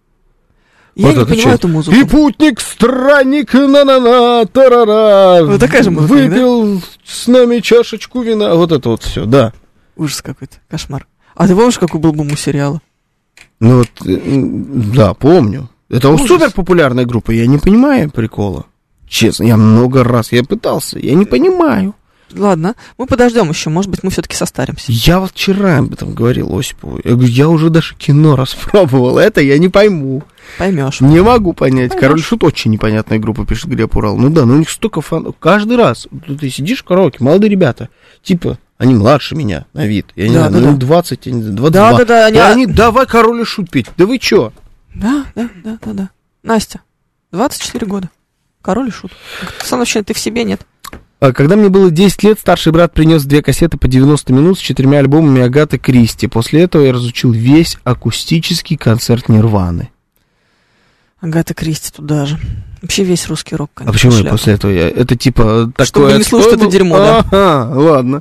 Я вот не понимаю часть. Эту музыку. И путник, странник, на-на-на, тарара. Вот такая же музыка, выпил да? с нами чашечку вина. Вот это вот все, да. Ужас какой-то, кошмар. А ты помнишь, какой был бум у сериала? Ну вот, да, помню. Это Ужас. Супер популярная группа, я не понимаю прикола. Честно, я много раз, я пытался, я не понимаю. Ладно, мы подождем еще, может быть, мы все-таки состаримся. Я вот вчера об этом говорил Осипову. Я говорю, я уже даже кино распробовал, это я не пойму. Поймешь. Не могу понять. Поймешь. Король Шут очень непонятная группа, пишет Глеб Урал. Ну да, ну у них столько фанов. Каждый раз ты сидишь в караоке, молодые ребята, типа, они младше меня на вид. Я не да, знаю, да, ну да. двадцать, я не знаю, двадцать да, два. Да, да, и они, давай Король и Шут петь. Да вы чё? Да, да, да, да, да. Настя, двадцать четыре года. Король и Шут. Саныч, ты в себе нет. Когда мне было десять лет, старший брат принес две кассеты по девяносто минут с четырьмя альбомами Агаты Кристи. После этого я разучил весь акустический концерт Нирваны. Агата Кристи туда же. Вообще весь русский рок, конечно. А почему шляпа. Я после этого? Я, это типа такое... Чтобы не слушать это дерьмо, да? Ага, ладно.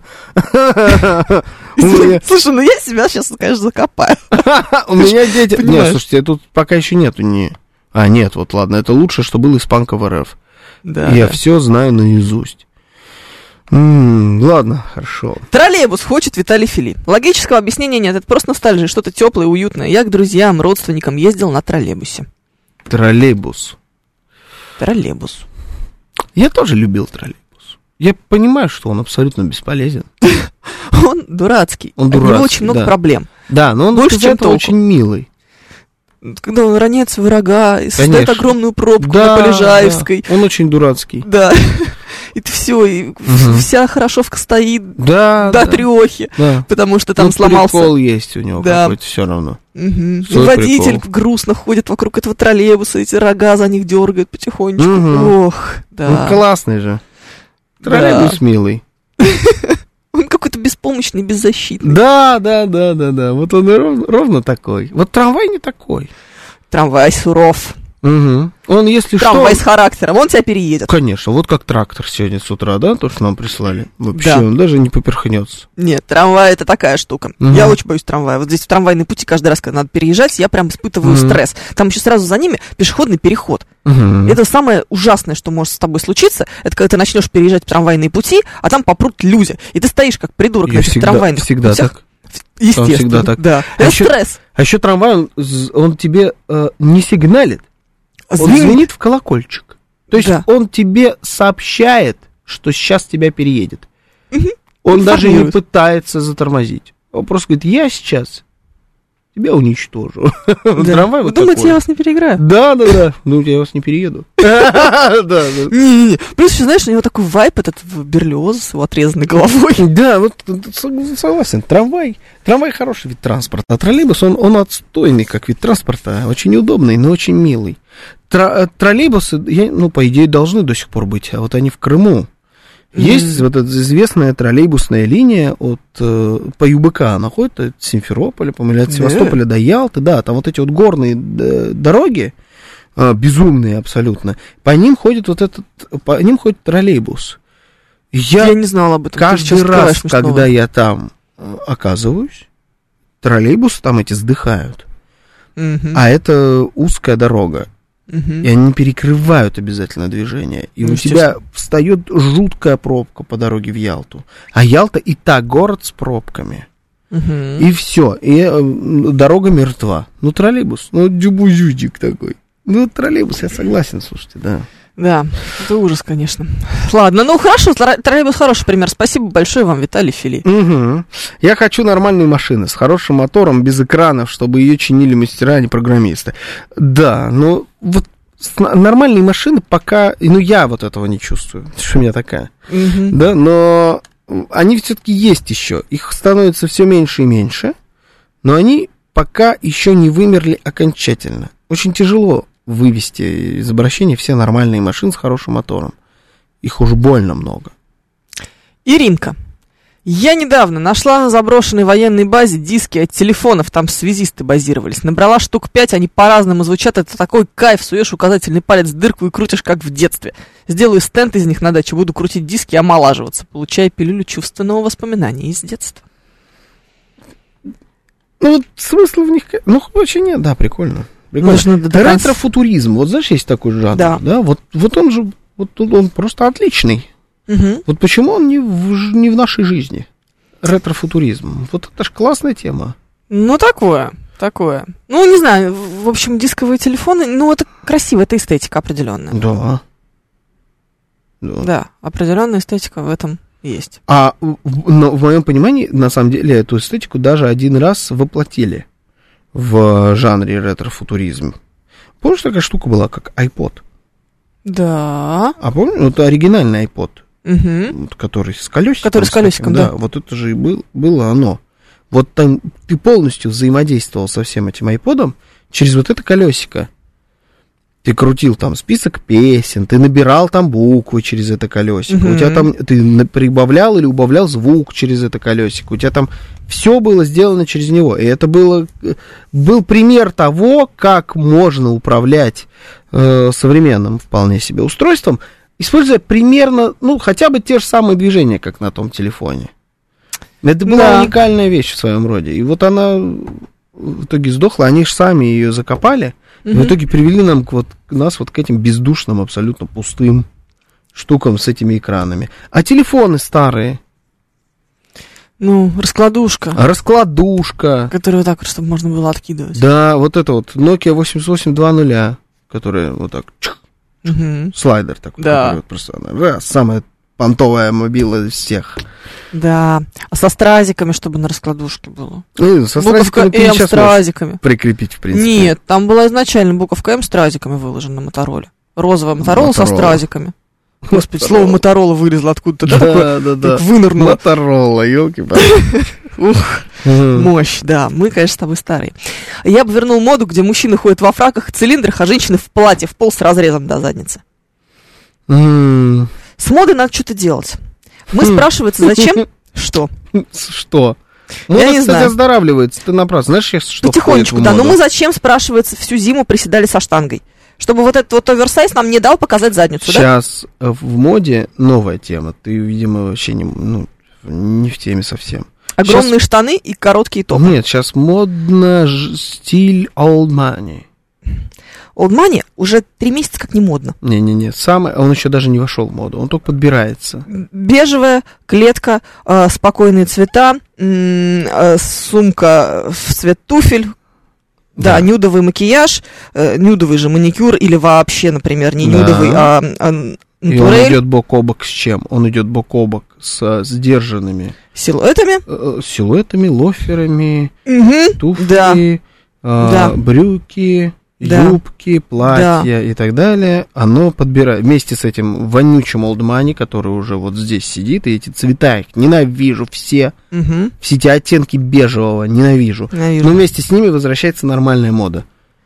Слушай, ну я себя сейчас, конечно, закопаю. У меня дети... Нет, слушайте, тут пока еще нету ни... А, нет, вот ладно, это лучшее, что было испанка в РФ. Да, Я да. все знаю наизусть. М-м, ладно, хорошо. Троллейбус хочет Виталий Фили. Логического объяснения нет, это просто ностальжия, что-то теплое, уютное. Я к друзьям, родственникам ездил на троллейбусе. Троллейбус. Троллейбус. Я тоже любил троллейбус. Я понимаю, что он абсолютно бесполезен. Он дурацкий. Он От него дурацкий, очень много да. проблем. Да, но он Больше, из-за чем этого толку. очень милый. Когда он роняет свои рога и создает Конечно. огромную пробку Да, на Полежаевской. да. Он очень дурацкий. Да. И ты все, и Мгм. вся хорошовка стоит Да, до да. трехи, Да. потому что там Ну, сломался. прикол есть у него Да. какой-то все равно. Мгм. И Свой водитель прикол. грустно ходит вокруг этого троллейбуса, эти рога за них дергают потихонечку. Мгм. Ох, да. Ну, классный же. Троллейбус милый. Он какой-то беспомощный, беззащитный. Да, да, да, да, да. Вот он и ров- ровно такой. Вот трамвай не такой. Трамвай суров. Угу. Он, если Трамвай с что... характером, он тебя переедет. Конечно, вот как трактор сегодня с утра, да, то, что нам прислали. Вообще, Да. он даже не поперхнется. Нет, трамвай это такая штука. Мгм. Я очень боюсь трамвая. Вот здесь в трамвайные пути каждый раз, когда надо переезжать, я прям испытываю Мгм. стресс. Там еще сразу за ними пешеходный переход. Мгм. Это самое ужасное, что может с тобой случиться. Это когда ты начнешь переезжать в трамвайные пути, а там попрут люди. И ты стоишь как придурок И на этих всегда, трамвайных всегда путях. так. Естественно. всегда так. Да. А Это еще- стресс. А еще трамвай, он, з- он тебе э, не сигналит, он Звенит. звенит в колокольчик. То есть Да. он тебе сообщает, что сейчас тебя переедет. Он даже не Информирует. пытается затормозить. Он просто говорит, я сейчас тебя уничтожу. Да. Трамвай Вы вот думаете, такой. я вас не переиграю? Да, да, да. Ну, я вас не перееду. Да, да. Не-не-не. Плюс еще, знаешь, у него такой вайп этот в Берлиоз с его отрезанной головой. Да, вот тут с- согласен. Трамвай. Трамвай хороший вид транспорта. А троллейбус, он, он отстойный как вид транспорта. Очень удобный, но очень милый. Тро- троллейбусы, я, ну, по идее, должны до сих пор быть. А вот они в Крыму. Есть Мгм. вот эта известная троллейбусная линия от, э, по ЮБК, она ходит от Симферополя, по-моему, или от Да. Севастополя до Ялты, да, там вот эти вот горные э, дороги, э, безумные абсолютно, по ним ходит вот этот, по ним ходит троллейбус. Я, Я не знала об этом. Ты каждый сейчас открываешь раз, мне когда новое. я там э, оказываюсь, троллейбусы там эти сдыхают, Мгм. а это узкая дорога. Мгм. И они перекрывают обязательно движение. И Ну, у тебя встает жуткая пробка по дороге в Ялту. А Ялта и так город с пробками. Мгм. И все. И э, дорога мертва. Ну, троллейбус. Ну, дюбузюдик такой. Ну, троллейбус, я согласен, слушайте, да. Да, это ужас, конечно. Ладно, ну хорошо, тро- троллейбус хороший пример. Спасибо большое вам, Виталий Фили. Угу. Я хочу нормальную машину с хорошим мотором, без экранов, чтобы ее чинили мастера, а не программисты. Да, ну вот с- нормальные машины пока, ну я вот этого не чувствую, что у меня такая, Мгм. да, но они все-таки есть еще, их становится все меньше и меньше, но они пока еще не вымерли окончательно. Очень тяжело вывести из обращения все нормальные машины с хорошим мотором. Их уж больно много. Иринка. Я недавно нашла на заброшенной военной базе диски от телефонов, там связисты базировались. Набрала штук пять, они по-разному звучат, это такой кайф, суешь указательный палец в дырку и крутишь, как в детстве. Сделаю стенд из них на даче, буду крутить диски и омолаживаться, получая пилюлю чувственного воспоминания из детства. Ну, вот смысла в них... Ну, короче, нет, да, прикольно. прикольно. Нужно до- до конца. Ретро-футуризм, вот знаешь, есть такой жанр, Да. да, вот, вот он же, вот он он просто отличный. Угу. Вот почему он не в, ж- не в нашей жизни? Ретро-футуризм. Вот это же классная тема. Ну, такое, такое. Ну, не знаю, в в общем, дисковые телефоны, ну, это красиво, это эстетика определенная. Да. Да. Да, определенная эстетика в этом есть. А в, но в моем понимании, на самом деле, эту эстетику даже один раз воплотили в жанре ретро-футуризм. Помнишь, такая штука была, как iPod? Да. А помнишь, вот оригинальный iPod, Угу. вот, который с колесиком. Который с колесиком, таким, да. Вот это же и был, было оно. Вот там ты полностью взаимодействовал со всем этим iPod'ом через вот это колесико. Ты крутил там список песен, ты набирал там буквы через это колесико, Мгм. у тебя там ты на- прибавлял или убавлял звук через это колесико, у тебя там все было сделано через него. И это было, э, был пример того, как можно управлять э, современным вполне себе устройством, используя примерно, ну, хотя бы те же самые движения, как на том телефоне. Это была Да. уникальная вещь в своем роде. И вот она в итоге сдохла, они же сами ее закопали, Угу. и в итоге привели нам к вот, нас вот к этим бездушным, абсолютно пустым штукам с этими экранами. А телефоны старые, Ну, раскладушка, раскладушка, которую вот так вот, чтобы можно было откидывать. да, вот это вот Nokia восемьдесят восемь двадцать, которая вот так, чух, Мгм. слайдер такой, Да. который вот просто, она, раз, самая понтовая мобила из всех. Да. А со стразиками, чтобы на раскладушке было. Ну, со Буковка стразиками ты М сейчас с стразиками. прикрепить, в принципе. Нет, там была изначально буковка М с стразиками выложена на Мотороле. Розовая Моторола со Моторола. стразиками. Господи, Моторола. слово Моторола вылезло откуда-то, да, такое? Да, да, да. Как вынырнуло. Моторола, елки-палки. Ух, мощь, да. Мы, конечно, с тобой старые. Я бы вернул моду, где мужчины ходят во фраках и цилиндрах, а женщины в платье, в пол с разрезом до задницы. М, С модой надо что-то делать. Мы, Хм. спрашивается, зачем? Что? Что? Я Мода, не кстати, знаю. оздоравливается, ты напрасно. Знаешь, сейчас что Потихонечку, входит в да. Но моду? мы зачем, спрашивается, всю зиму приседали со штангой? Чтобы вот этот вот оверсайз нам не дал показать задницу, да? Сейчас э, в моде новая тема. Ты, видимо, вообще не, ну, не в теме совсем. Огромные штаны и короткие топы. Нет, сейчас модно ж- стиль old money. Old Money уже три месяца как не модно. Не-не-не, самое, он еще даже не вошел в моду, он только подбирается. Бежевая клетка, э, спокойные цвета, м, э, сумка в цвет туфель. Да, Да. нюдовый макияж, э, нюдовый же маникюр или вообще, например, не Да. нюдовый, а, а И он натурель идет бок о бок с чем? Он идет бок о бок с э, сдержанными силуэтами. э, силуэтами, лоферами, Мгм. туфли, Да. э, Да. брюки, Да. юбки, платья и так далее. Оно подбирает вместе с этим вонючим Old Money, который уже вот здесь сидит, и эти цвета их ненавижу все, Мгм. все эти оттенки бежевого ненавижу. Ненавижу. Но вместе с ними возвращается нормальная мода.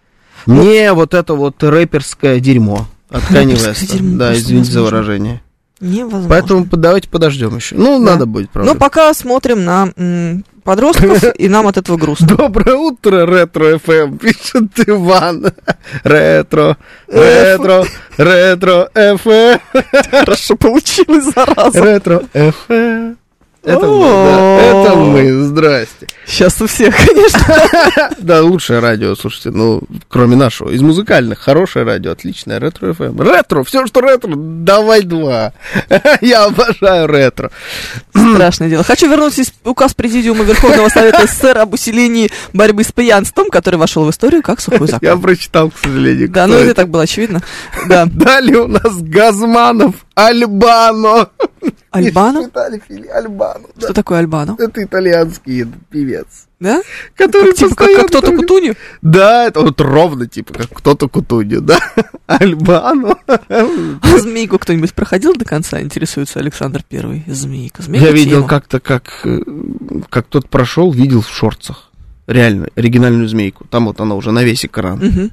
Не вот это вот рэперское дерьмо от Kanye Рэперское West. дерьмо, Да, просто извините за невозможно. выражение. Невозможно. Поэтому под- давайте подождем еще. Ну, Да. надо будет, правда. Но пока смотрим на м, подростков, и нам от этого грустно. Доброе утро, Ретро эф эм, пишет Иван. Ретро, ретро, ретро эф эм. Хорошо получилось, зараза. Ретро эф эм. Это мы, да, это мы, здрасте. Сейчас у всех, конечно. Да, лучшее радио, слушайте, ну, кроме нашего. Из музыкальных, хорошее радио, отличное, Ретро эф эм. Ретро, все, что ретро, давай два. Я обожаю ретро. Страшное дело. Хочу вернуть здесь указ Президиума Верховного Совета СССР об усилении борьбы с пьянством, который вошел в историю как сухой закон. Я прочитал, к сожалению. Да, кто ну это это. и так было очевидно. Да. Далее у нас Газманов Альбано. Альбано? Виталий Фили- Альбано. Да. Что такое Альбано? Это итальянский певец. Да? Который Как, типа, как, постоянно как кто-то там- Кутунью? Да, это вот ровно типа как кто-то Кутунью, да. Альбано. А змейку кто-нибудь проходил до конца, интересуется Александр Первый? Змейка. Змейка Я видел тема. как-то, как, э, как тот прошел, видел в шортсах. Реально, оригинальную змейку. Там вот она уже на весь экран. Мгм.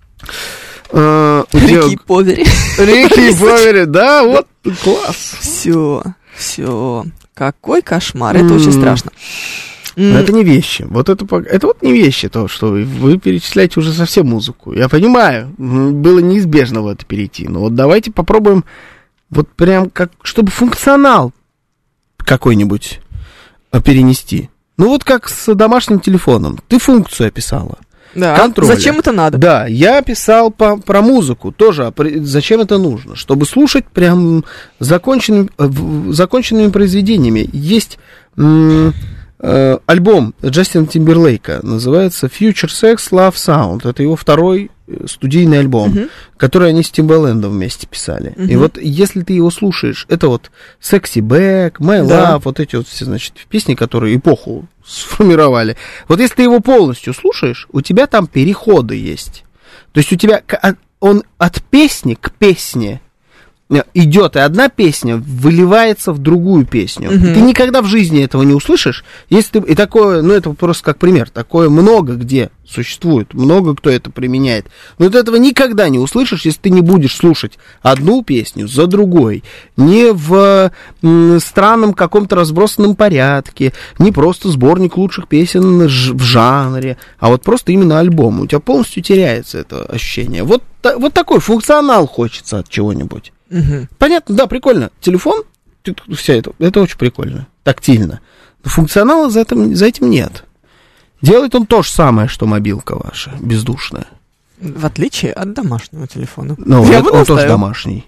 А, где- Рики и Повери. Рики и Повери, да, вот класс. Все, все. Какой кошмар. Это очень М. страшно. Но М, это не вещи. Вот это, пок- это вот не вещи, то, что вы, вы перечисляете уже совсем музыку. Я понимаю, м, было неизбежно в это перейти. Но вот давайте попробуем вот прям как, чтобы функционал какой-нибудь а, перенести. Ну вот как с домашним телефоном. Ты функцию описала. Да. контроля. Зачем это надо? Да, я писал по, про музыку тоже. а при- Зачем это нужно? Чтобы слушать прям законченными, э, в- законченными произведениями. Есть м, э, альбом Джастина Тимберлейка, называется Future Sex Love Sound. Это его второй э, студийный альбом, Мгм. который они с Тимбалендом вместе писали. И Мгм. вот если ты его слушаешь, это вот Sexy Back, My Love, Да. вот эти вот все, значит, песни, которые эпоху сформировали. Вот если ты его полностью слушаешь, у тебя там переходы есть. То есть у тебя к- от- он от песни к песне э, идет, и одна песня выливается в другую песню. Мгм. И ты никогда в жизни этого не услышишь. Если ты, и такое, ну это просто как пример, такое много где существует, много кто это применяет. Но ты этого никогда не услышишь, если ты не будешь слушать одну песню за другой. Не в м, странном каком-то разбросанном порядке, не просто сборник лучших песен ж- в жанре, а вот просто именно альбом. У тебя полностью теряется это ощущение. Вот, та- вот такой функционал хочется от чего-нибудь. Мгм. Понятно, да, прикольно. Телефон, все это, это очень прикольно, тактильно. Но функционала за этим, за этим нет. Делает он то же самое, что мобилка ваша, бездушная. В отличие от домашнего телефона. Ну, Я он, бы он тоже наставил. домашний.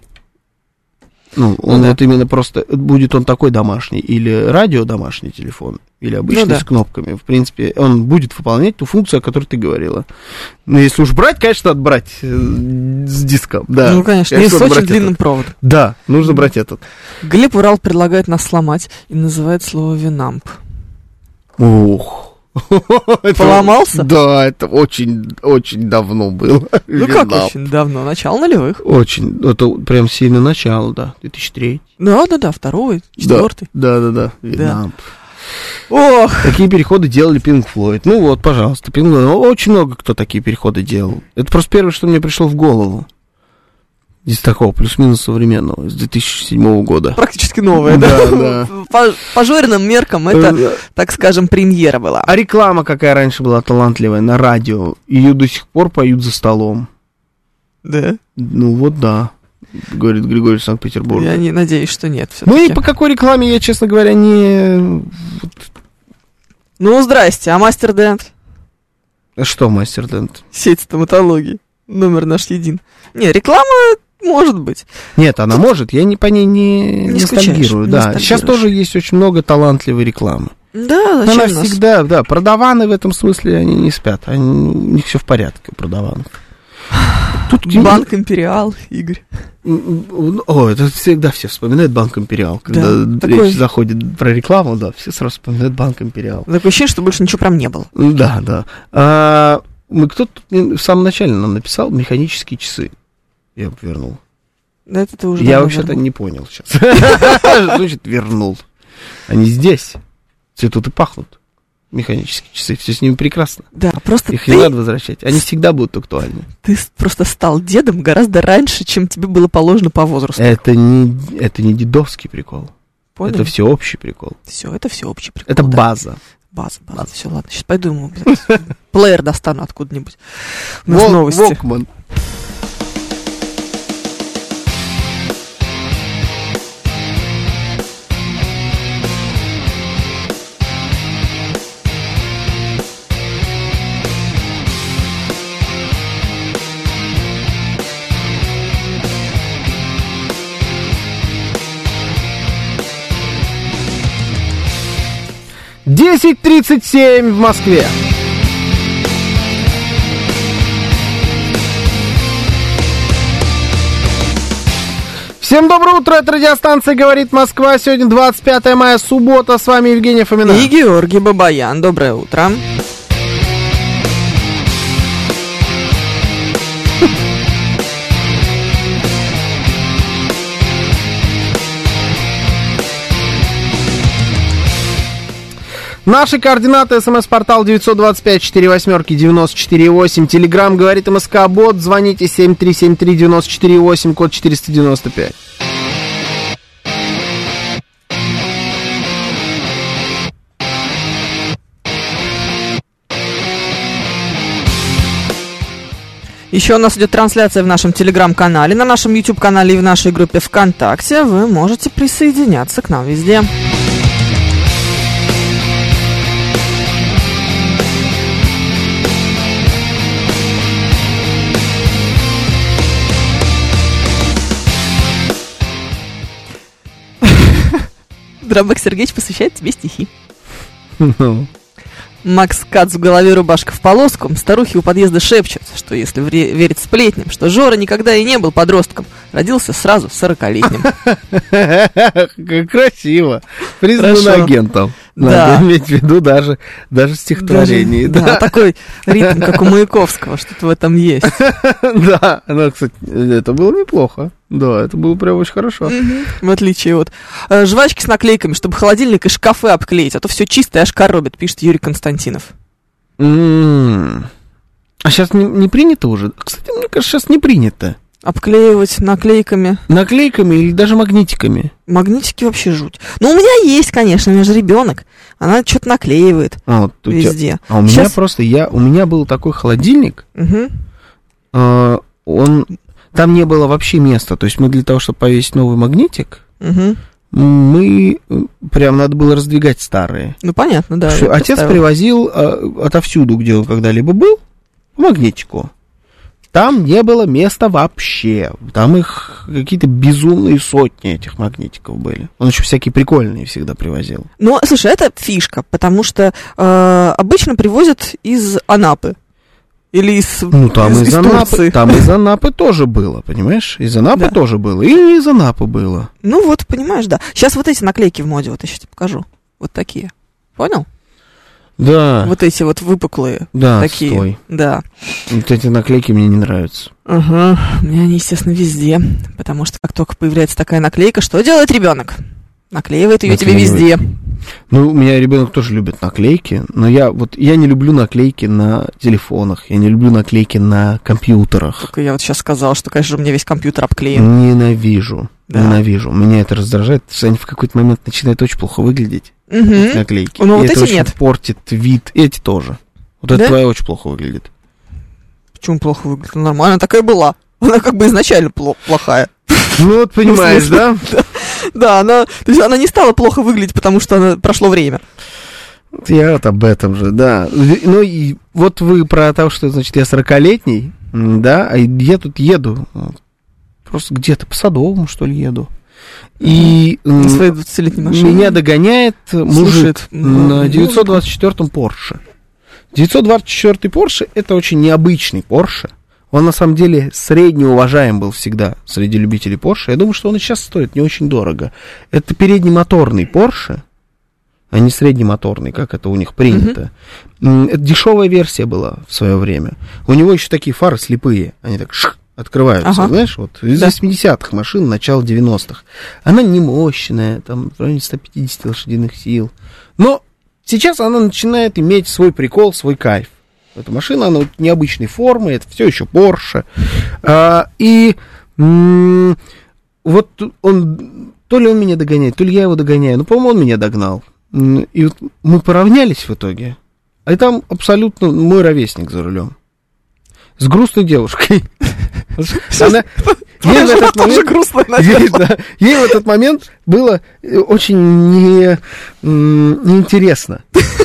Ну, он Ну да. вот именно просто, будет он такой домашний, или радио домашний телефон, или обычный Ну да. с кнопками. В принципе, он будет выполнять ту функцию, о которой ты говорила. Но если уж брать, конечно, надо брать э, с диском. Да. Ну, конечно, и с надо очень брать длинным этот. проводом. Да, нужно брать этот. Глеб Урал предлагает нас сломать и называет слово «винамп». Ух. Это- Поломался? Да, это очень, очень давно было. Ну, как Винамп. очень давно, начало нулевых. Очень, это прям сильно начало, да, две тысячи третий. Да-да-да, второй, четвертый. Да, да, да, Винамп. Ох, Такие переходы делали Pink Floyd. Ну вот, пожалуйста, Pink Floyd. Ну, очень много кто такие переходы делал. Это просто первое, что мне пришло в голову. Из такого плюс-минус современного, с две тысячи седьмого года. практически новое, да? Да, да. По, по Жориным меркам это, так скажем, премьера была. А реклама какая раньше была талантливая на радио. Ее до сих пор поют за столом. Да? Ну вот да, говорит Григорий из Санкт-Петербурга. Я не надеюсь, что нет Ну и все-таки. по какой рекламе я, честно говоря, не... Ну, здрасте, а Мастер Дент? Что, Мастер Дент? Сеть стоматологии. Номер наш един. Не, реклама может быть. Нет, она может, я не, по ней не, Не скучаешь, ностальгирую. не Да. ностальгируешь. Сейчас тоже есть очень много талантливой рекламы. Да, зачем Она нас? всегда, да, продаваны в этом смысле, они не спят. Они, у них все в порядке у продаванов. Тут Банк Империал, Игорь. О, это всегда все вспоминают Банк Империал. Когда Да, речь такой- заходит про рекламу, да, все сразу вспоминают Банк Империал. Такое ощущение, что больше ничего прям не было. Да, да. А, мы кто-то тут в самом начале нам написал механические часы. Я бы вернул. Да, это ты уже Я давно вообще-то вернул. не понял сейчас. Значит, вернул. Они здесь. Цветут и пахнут. Механические часы. Все с ними прекрасно. Да, просто Их ты, не надо возвращать. Они всегда будут актуальны. ты с- просто стал дедом гораздо раньше, чем тебе было положено по возрасту. Это не, это не дедовский прикол. Понял? Это всеобщий прикол. Все, это все общий прикол. Это да. база. База, база. Все, ладно, сейчас пойду ему плеер достану откуда-нибудь. У нас Вол- новости. Волкман. десять тридцать семь в Москве. Всем доброе утро, это радиостанция «Говорит Москва». Сегодня двадцать пятое мая, суббота. С вами Евгений Фомина. И Георгий Бабаян. Доброе утро. Наши координаты: смс-портал девять два пять четыре восемь девяносто четыре восемь. Телеграм «Говорит МСК-бот». Звоните семь три семь три девяносто четыре восемь, код четыреста девяносто пять. Еще у нас идет трансляция в нашем телеграм-канале, на нашем YouTube-канале и в нашей группе ВКонтакте. Вы можете присоединяться к нам везде. Дробек Сергеевич посвящает тебе стихи. Макс Кац в голове, рубашка в полоску. Старухи у подъезда шепчут, что если вре- верить сплетням, что Жора никогда и не был подростком, родился сразу сорокалетним. Как красиво. Признан Хорошо. агентом. Да. Надо иметь в виду даже, даже в стихотворении. Даже- да, Да, такой ритм, как у Маяковского, что-то в этом есть. да. Ну, кстати, это было неплохо. Да, это было прям очень хорошо. Мгм. В отличие от э, жвачки с наклейками, чтобы холодильник и шкафы обклеить, а то все чистое аж коробит, пишет Юрий Константинов. М. А сейчас не, не принято уже? Кстати, мне кажется, сейчас не принято. Обклеивать наклейками, Наклейками или даже магнитиками. магнитики вообще жуть. Ну, у меня есть, конечно, у меня же ребенок, она что-то наклеивает А, вот у тебя- везде. а у меня Щас- просто, я, у меня был такой холодильник, Мгм. э, он, там не было вообще места. То есть мы для того, чтобы повесить новый магнитик, Мгм. мы прям надо было раздвигать старые. Ну, понятно, да. Что отец привозил а, отовсюду, где он когда-либо был, магнитику. Там не было места вообще. Там их какие-то безумные сотни этих магнитиков были. Он еще всякие прикольные всегда привозил. Ну, слушай, это фишка, потому что э, обычно привозят из Анапы. Или из, ну, там из, из, из Анапы, Турции. Там из Анапы тоже было, понимаешь? Из Анапы да. тоже было. И не из Анапы было. Ну, вот, понимаешь, да. Сейчас вот эти наклейки в моде, вот я сейчас тебе покажу. Вот такие. Понял? Да. Вот эти вот выпуклые. Да, такие. стой. Да. Вот эти наклейки мне не нравятся. Ага. У меня они, естественно, везде. Потому что как только появляется такая наклейка, что делает ребенок? Наклеивает ее тебе везде. Ну, у меня ребенок тоже любит наклейки, но я вот я не люблю наклейки на телефонах, я не люблю наклейки на компьютерах. Только я вот сейчас сказала, что, конечно, у меня весь компьютер обклеен. Ненавижу, да. ненавижу. Меня это раздражает, потому что они в какой-то момент начинают очень плохо выглядеть. Угу. Наклейки. Ну, и вот это эти очень нет. портит вид. Эти тоже. Вот да? это твоя очень плохо выглядит. Почему плохо выглядит? Нормально такая была. Она как бы изначально пло- плохая. Ну вот понимаешь, ну, да? да? Да, она, то есть она не стала плохо выглядеть, потому что она, прошло время. Я вот об этом же, да. Ну и вот вы про то, что, значит, я сорокалетний, да, а я тут еду, просто где-то по Садовому, что ли, еду. И на своей двадцатилетней машине меня догоняет мужик слушает, на девятьсот двадцать четвёртом Porsche. девятьсот двадцать четвёртый Porsche — это очень необычный Porsche. Он, на самом деле, среднеуважаем был всегда среди любителей Porsche. Я думаю, что он и сейчас стоит не очень дорого. Это переднемоторный Porsche, а не среднемоторный, как это у них принято. Mm-hmm. Это дешевая версия была в свое время. У него еще такие фары слепые. Они так шх, открываются, ага. знаешь, вот из да. восьмидесятых машин, начала девяностых. Она не мощная, там в районе сто пятьдесят лошадиных сил. Но сейчас она начинает иметь свой прикол, свой кайф. Эта машина, она вот необычной формы, это все еще Porsche. А, и м- вот он, то ли он меня догоняет, то ли я его догоняю, но, по-моему, он меня догнал. И вот мы поравнялись в итоге, а там абсолютно мой ровесник за рулем. С грустной девушкой. Она... Ей в, этот момент, ей, да, ей в этот момент было очень не, неинтересно.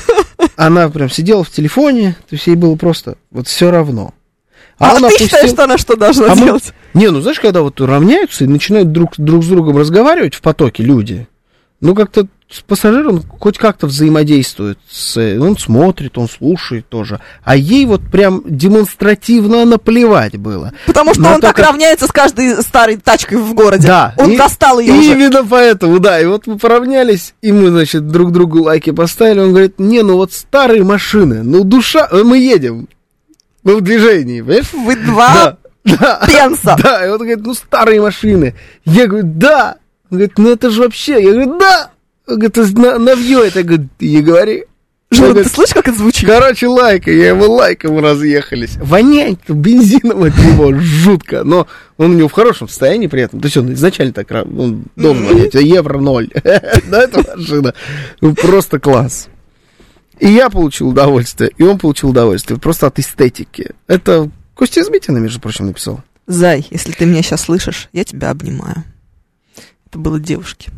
Она прям сидела в телефоне, то есть ей было просто вот все равно. А, а ты опустил... считаешь, что она что должна а делать? Мы... Не, ну знаешь, когда вот равняются и начинают друг, друг с другом разговаривать в потоке люди, ну как-то с пассажиром хоть как-то взаимодействует, с, он смотрит, он слушает тоже, а ей вот прям демонстративно наплевать было. Потому что Но он так как... равняется с каждой старой тачкой в городе. Да. Он и, достал ее уже. Именно поэтому, да, и вот мы поравнялись, и мы, значит, друг другу лайки поставили, он говорит, не, ну вот старые машины, ну душа, мы едем, мы в движении, понимаешь? Вы два да, пенса. Да, и он говорит, ну старые машины. Я говорю, да. Он говорит, ну это же вообще, я говорю, да. Он говорит, на, навью это, я говорю, ты не говори. Жора, ты слышишь, как это звучит? Короче, лайка, я его лайком разъехались. Воняет бензином от него жутко, но он у него в хорошем состоянии при этом. То есть он изначально так, он должен вонять, евро ноль. Да, эта машина. Ну, просто класс. И я получил удовольствие, и он получил удовольствие. Просто от эстетики. Это Костя Измитина, между прочим, написал. Зай, если ты меня сейчас слышишь, я тебя обнимаю. Это было девушке.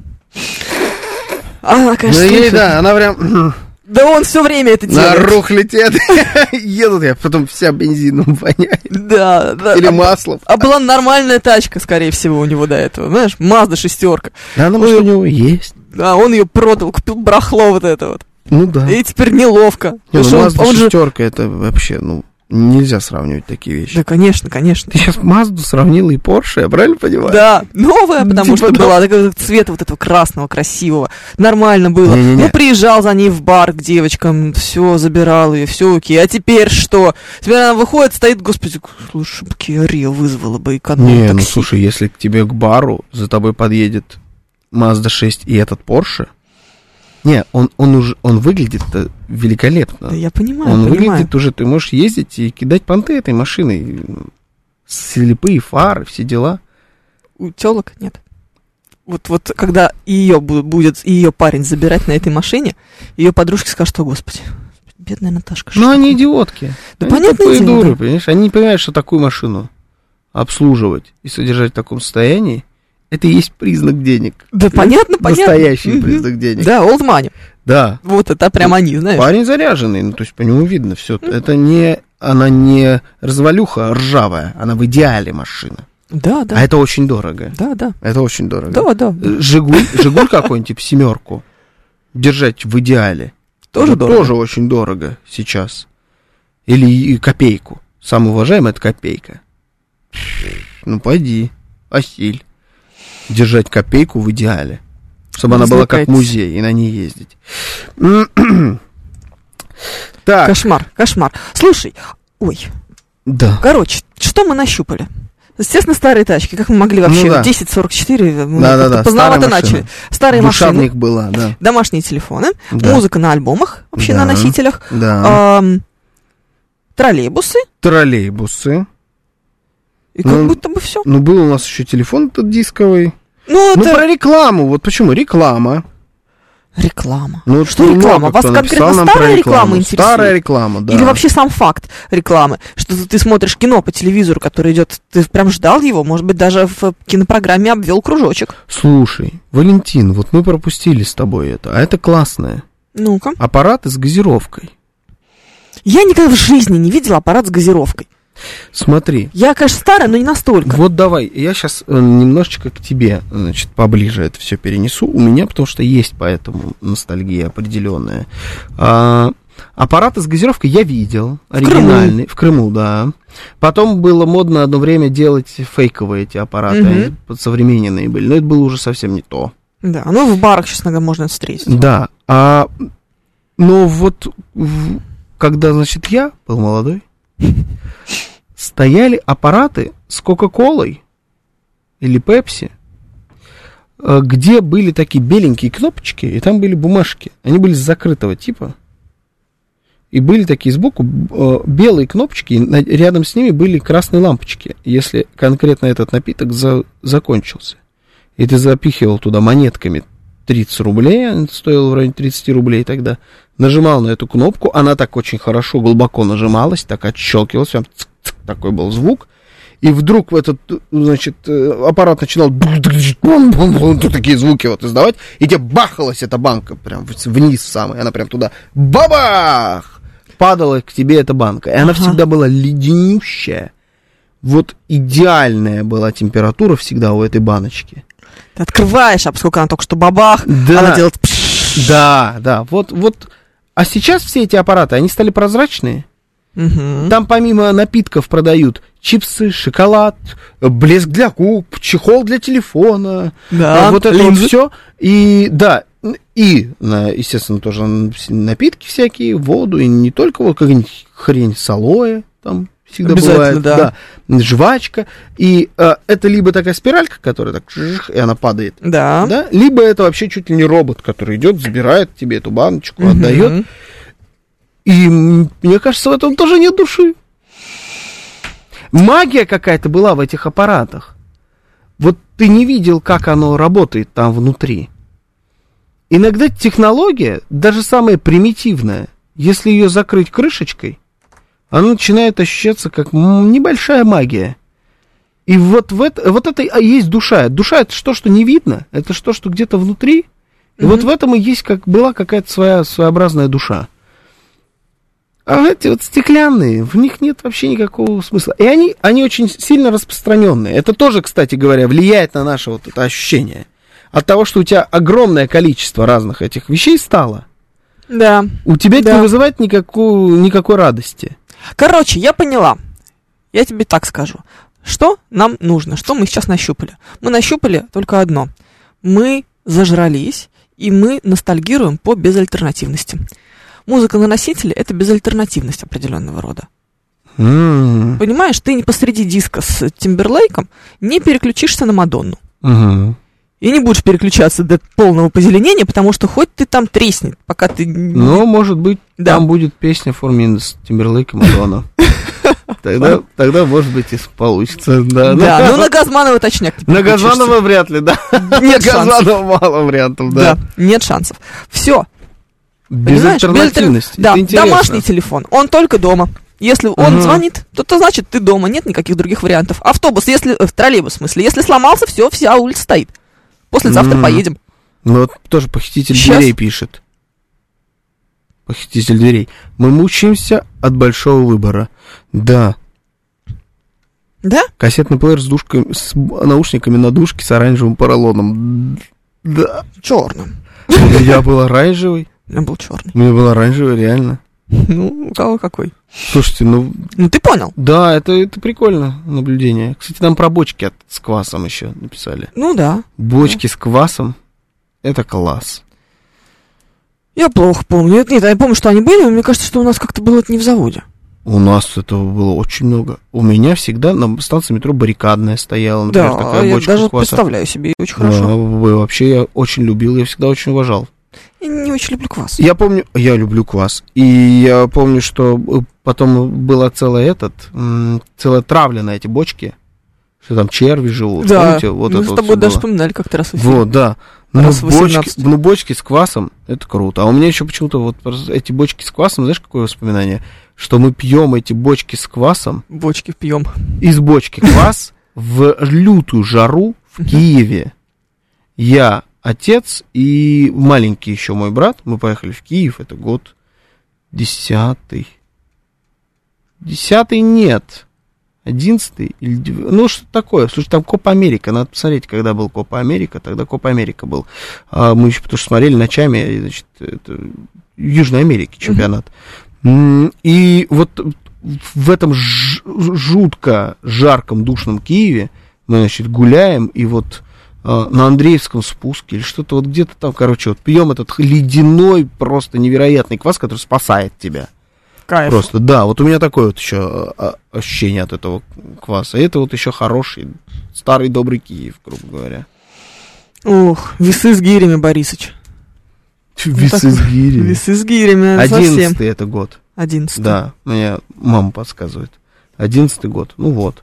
Она, конечно, ну, ей, да, она прям... Да он все время это делает. На рух летят, едут, я потом вся бензином воняет. Да, да. Или маслом. А была нормальная тачка, скорее всего, у него до этого. Знаешь, Mazda шестерка. Да, ну, может, у него есть. Да, он ее продал, купил барахло вот это вот. Ну да. И теперь неловко. Не, ну, Mazda шестерка, это вообще, ну... Нельзя сравнивать такие вещи. Да, конечно, конечно. Ты сейчас Мазду сравнила и Порше, я правильно понимаю? Да, новая, потому типа что да. была такого цвета вот этого красного, красивого. Нормально было. Не-не-не. Ну, приезжал за ней в бар к девочкам, все, забирал ее, все окей. А теперь что? Теперь она выходит, стоит, господи, слушай, Kia Rio вызвала бы эконом-такси. Не, ну слушай, если к тебе к бару за тобой подъедет Mazda шесть и этот Porsche, не, он, он уже, он выглядит великолепно. Да я понимаю, Он понимаю. выглядит уже, ты можешь ездить и кидать понты этой машиной. Слепые фары, все дела. У тёлок нет. Вот, вот когда ее будет, ее парень забирать на этой машине, ее подружки скажут, что, господи, бедная Наташка. Ну, они идиотки. Да, они понятное дело. Дуры, понимаешь? Они не понимают, что такую машину обслуживать и содержать в таком состоянии, это и есть признак денег. Да, понятно, понятно. Настоящий Мгм. признак денег. Да, old money. Да. Вот это прям они, знаешь. Парень заряженный, ну, то есть по нему видно все. Это не, она не развалюха ржавая, она в идеале машина. Да, да. А это очень дорого. Да, да. Это очень дорого. Да, да. Жигуль, Жигуль какой-нибудь, типа семерку, держать в идеале. Тоже это дорого. Тоже очень дорого сейчас. Или и копейку. Самое уважаемое — это копейка. Ну, пойди, осиль. Держать копейку в идеале. Чтобы она была как музей, и на ней ездить. Так. Кошмар, кошмар. Слушай, ой. Да. Короче, что мы нащупали? Естественно, старые тачки. Как мы могли вообще? Ну, да. десять сорок четыре, мы да, да, да. поздновато начали. Старые машины. Душевник была, да. Домашние телефоны. Да. Музыка на альбомах, вообще Да. на носителях. Да. Эм, троллейбусы. Троллейбусы. И как Ну, будто бы все. Ну, был у нас еще телефон этот дисковый. Ну, Ну, это про рекламу. Вот почему? Реклама. реклама. Ну, Что много реклама? Вас кто конкретно написал нам про старая рекламу. реклама интересует? Старая реклама, да. Или вообще сам факт рекламы? Что ты, ты смотришь кино по телевизору, который идет, ты прям ждал его, может быть, даже в кинопрограмме обвел кружочек. Слушай, Валентин, вот мы пропустили с тобой это, а это классное. Ну-ка. Аппараты с газировкой. Я никогда в жизни не видела аппарат с газировкой. Смотри. Я, конечно, старая, но не настолько. Вот давай, я сейчас немножечко к тебе, значит, поближе это все перенесу. У меня, потому что есть поэтому ностальгия определенная. А, аппараты с газировкой я видел, оригинальный, в Крыму, в Крыму, да. Потом было модно одно время делать фейковые эти аппараты, Угу. они подсовремененные были, но это было уже совсем не то. Да, ну в барах сейчас иногда можно это встретить. Да, а, но вот в, когда, значит, я был молодой, стояли аппараты с Кока-Колой или Пепси, где были такие беленькие кнопочки, и там были бумажки. Они были с закрытого типа. И были такие сбоку белые кнопочки, и рядом с ними были красные лампочки, если конкретно этот напиток за, закончился. И ты запихивал туда монетками тридцать рублей, это стоило в районе тридцать рублей тогда, нажимал на эту кнопку, она так очень хорошо, глубоко нажималась, так отщелкивалась, прям цик-цик, такой был звук, и вдруг в этот, значит, аппарат начинал такие звуки вот издавать, и тебе бахалась эта банка прям вниз самая, она прям туда бабах! Падала к тебе эта банка, и она ага. всегда была леденющая, вот идеальная была температура всегда у этой баночки. Ты открываешь, а поскольку она только что бабах, да, она делает... Да, да, вот, вот. А сейчас все эти аппараты, они стали прозрачные. Угу. Там помимо напитков продают чипсы, шоколад, блеск для губ, чехол для телефона. Да, вот это линзы. вот все. И, да, и, естественно, тоже напитки всякие, воду, и не только вот какая-нибудь хрень с алоэ, там, всегда бывает, да. да, жвачка, и э, это либо такая спиралька, которая так, жих, и она падает, да. да, либо это вообще чуть ли не робот, который идет, забирает тебе эту баночку, угу. отдает, и мне кажется, в этом тоже нет души. Магия какая-то была в этих аппаратах. Вот ты не видел, как оно работает там внутри. Иногда технология, даже самая примитивная, если ее закрыть крышечкой, она начинает ощущаться как небольшая магия. И вот, в это, вот это и есть душа. Душа — это то, что не видно, это то, что где-то внутри. И mm-hmm. вот в этом и есть, как была какая-то своя своеобразная душа. А эти вот стеклянные, в них нет вообще никакого смысла. И они, они очень сильно распространенные. Это тоже, кстати говоря, влияет на наше вот это ощущение. От того, что у тебя огромное количество разных этих вещей стало, да. у тебя да. это не вызывает никакую, никакой радости. Короче, я поняла. Я тебе так скажу. Что нам нужно? Что мы сейчас нащупали? Мы нащупали только одно. Мы зажрались, и мы ностальгируем по безальтернативности. Музыка на носителе — это безальтернативность определенного рода. Mm. Понимаешь, ты посреди диска с Тимберлейком не переключишься на Мадонну. Uh-huh. И не будешь переключаться до полного позеленения, потому что хоть ты там треснет, пока ты... Ну, может быть, да. там будет песня в форме с Тимберлейк и Мадонна. Тогда, тогда, может быть, и получится. Да, да да. ну на Газманова точняк. На Газманова вряд ли, да. Нет на шансов. Газманова мало вариантов, да. да. Нет шансов. Все. Безальтернативность. Да, домашний телефон, он только дома. Если он Ага. звонит, то это значит, ты дома, нет никаких других вариантов. Автобус, если... э, троллейбус, в смысле, если сломался, все, вся улица стоит. Послезавтра М. поедем. Ну, вот тоже похититель Щас. дверей пишет. Похититель дверей. Мы мучаемся от большого выбора. Да. Да? Кассетный плеер с, душкой, с наушниками на дужке с оранжевым поролоном. Да. Черным. У меня был оранжевый. У меня был черный. У меня был оранжевый, реально. Ну, у кого какой? Слушайте, ну... Ну, ты понял. Да, это, это прикольно, наблюдение. Кстати, там про бочки от, с квасом еще написали. Ну, да. Бочки с квасом. Это класс. Я плохо помню. Нет, нет, я помню, что они были, но мне кажется, что у нас как-то было это не в заводе. У нас этого было очень много. У меня всегда на станции метро баррикадная стояла, например, Да, такая я бочка даже с квасом. представляю себе, очень Да, хорошо. вообще я очень любил, я всегда очень уважал. Я не очень люблю квас. Я помню, я люблю квас. И я помню, что потом была целая этот, м, целая травля на эти бочки, что там черви живут. Да, Помните? Вот мы это с вот тобой всё даже было. вспоминали как-то раз в эфире. Вот, да. Ну Раз в бочки, восемнадцать. ну, бочки с квасом, это круто. А у меня еще почему-то вот эти бочки с квасом, знаешь, какое воспоминание? Что мы пьем эти бочки с квасом, Бочки пьем. из бочки квас в лютую жару в Киеве. Я, отец и маленький еще мой брат, мы поехали в Киев, это год десятый. Десятый нет. Одиннадцатый или дев- ну, что такое. Слушай, там Копа Америка. Надо посмотреть, когда был Копа Америка. Тогда Копа Америка был. А мы еще потому что смотрели ночами, и, значит, это в Южной Америке чемпионат. М, И вот в этом ж- жутко жарком, душном Киеве мы, значит, гуляем, и вот а, на Андреевском спуске или что-то вот где-то там, короче, вот пьем этот ледяной, просто невероятный квас, который спасает тебя. Кайф. Просто, да, вот у меня такое вот еще а, ощущение от этого кваса. И это вот еще хороший, старый добрый Киев, грубо говоря. Ух, весы с гирями, Борисыч. Весы с гирями. Весы с гирями, это совсем. Одиннадцатый это год. Одиннадцатый. Да, мне мама подсказывает. Одиннадцатый год, ну вот.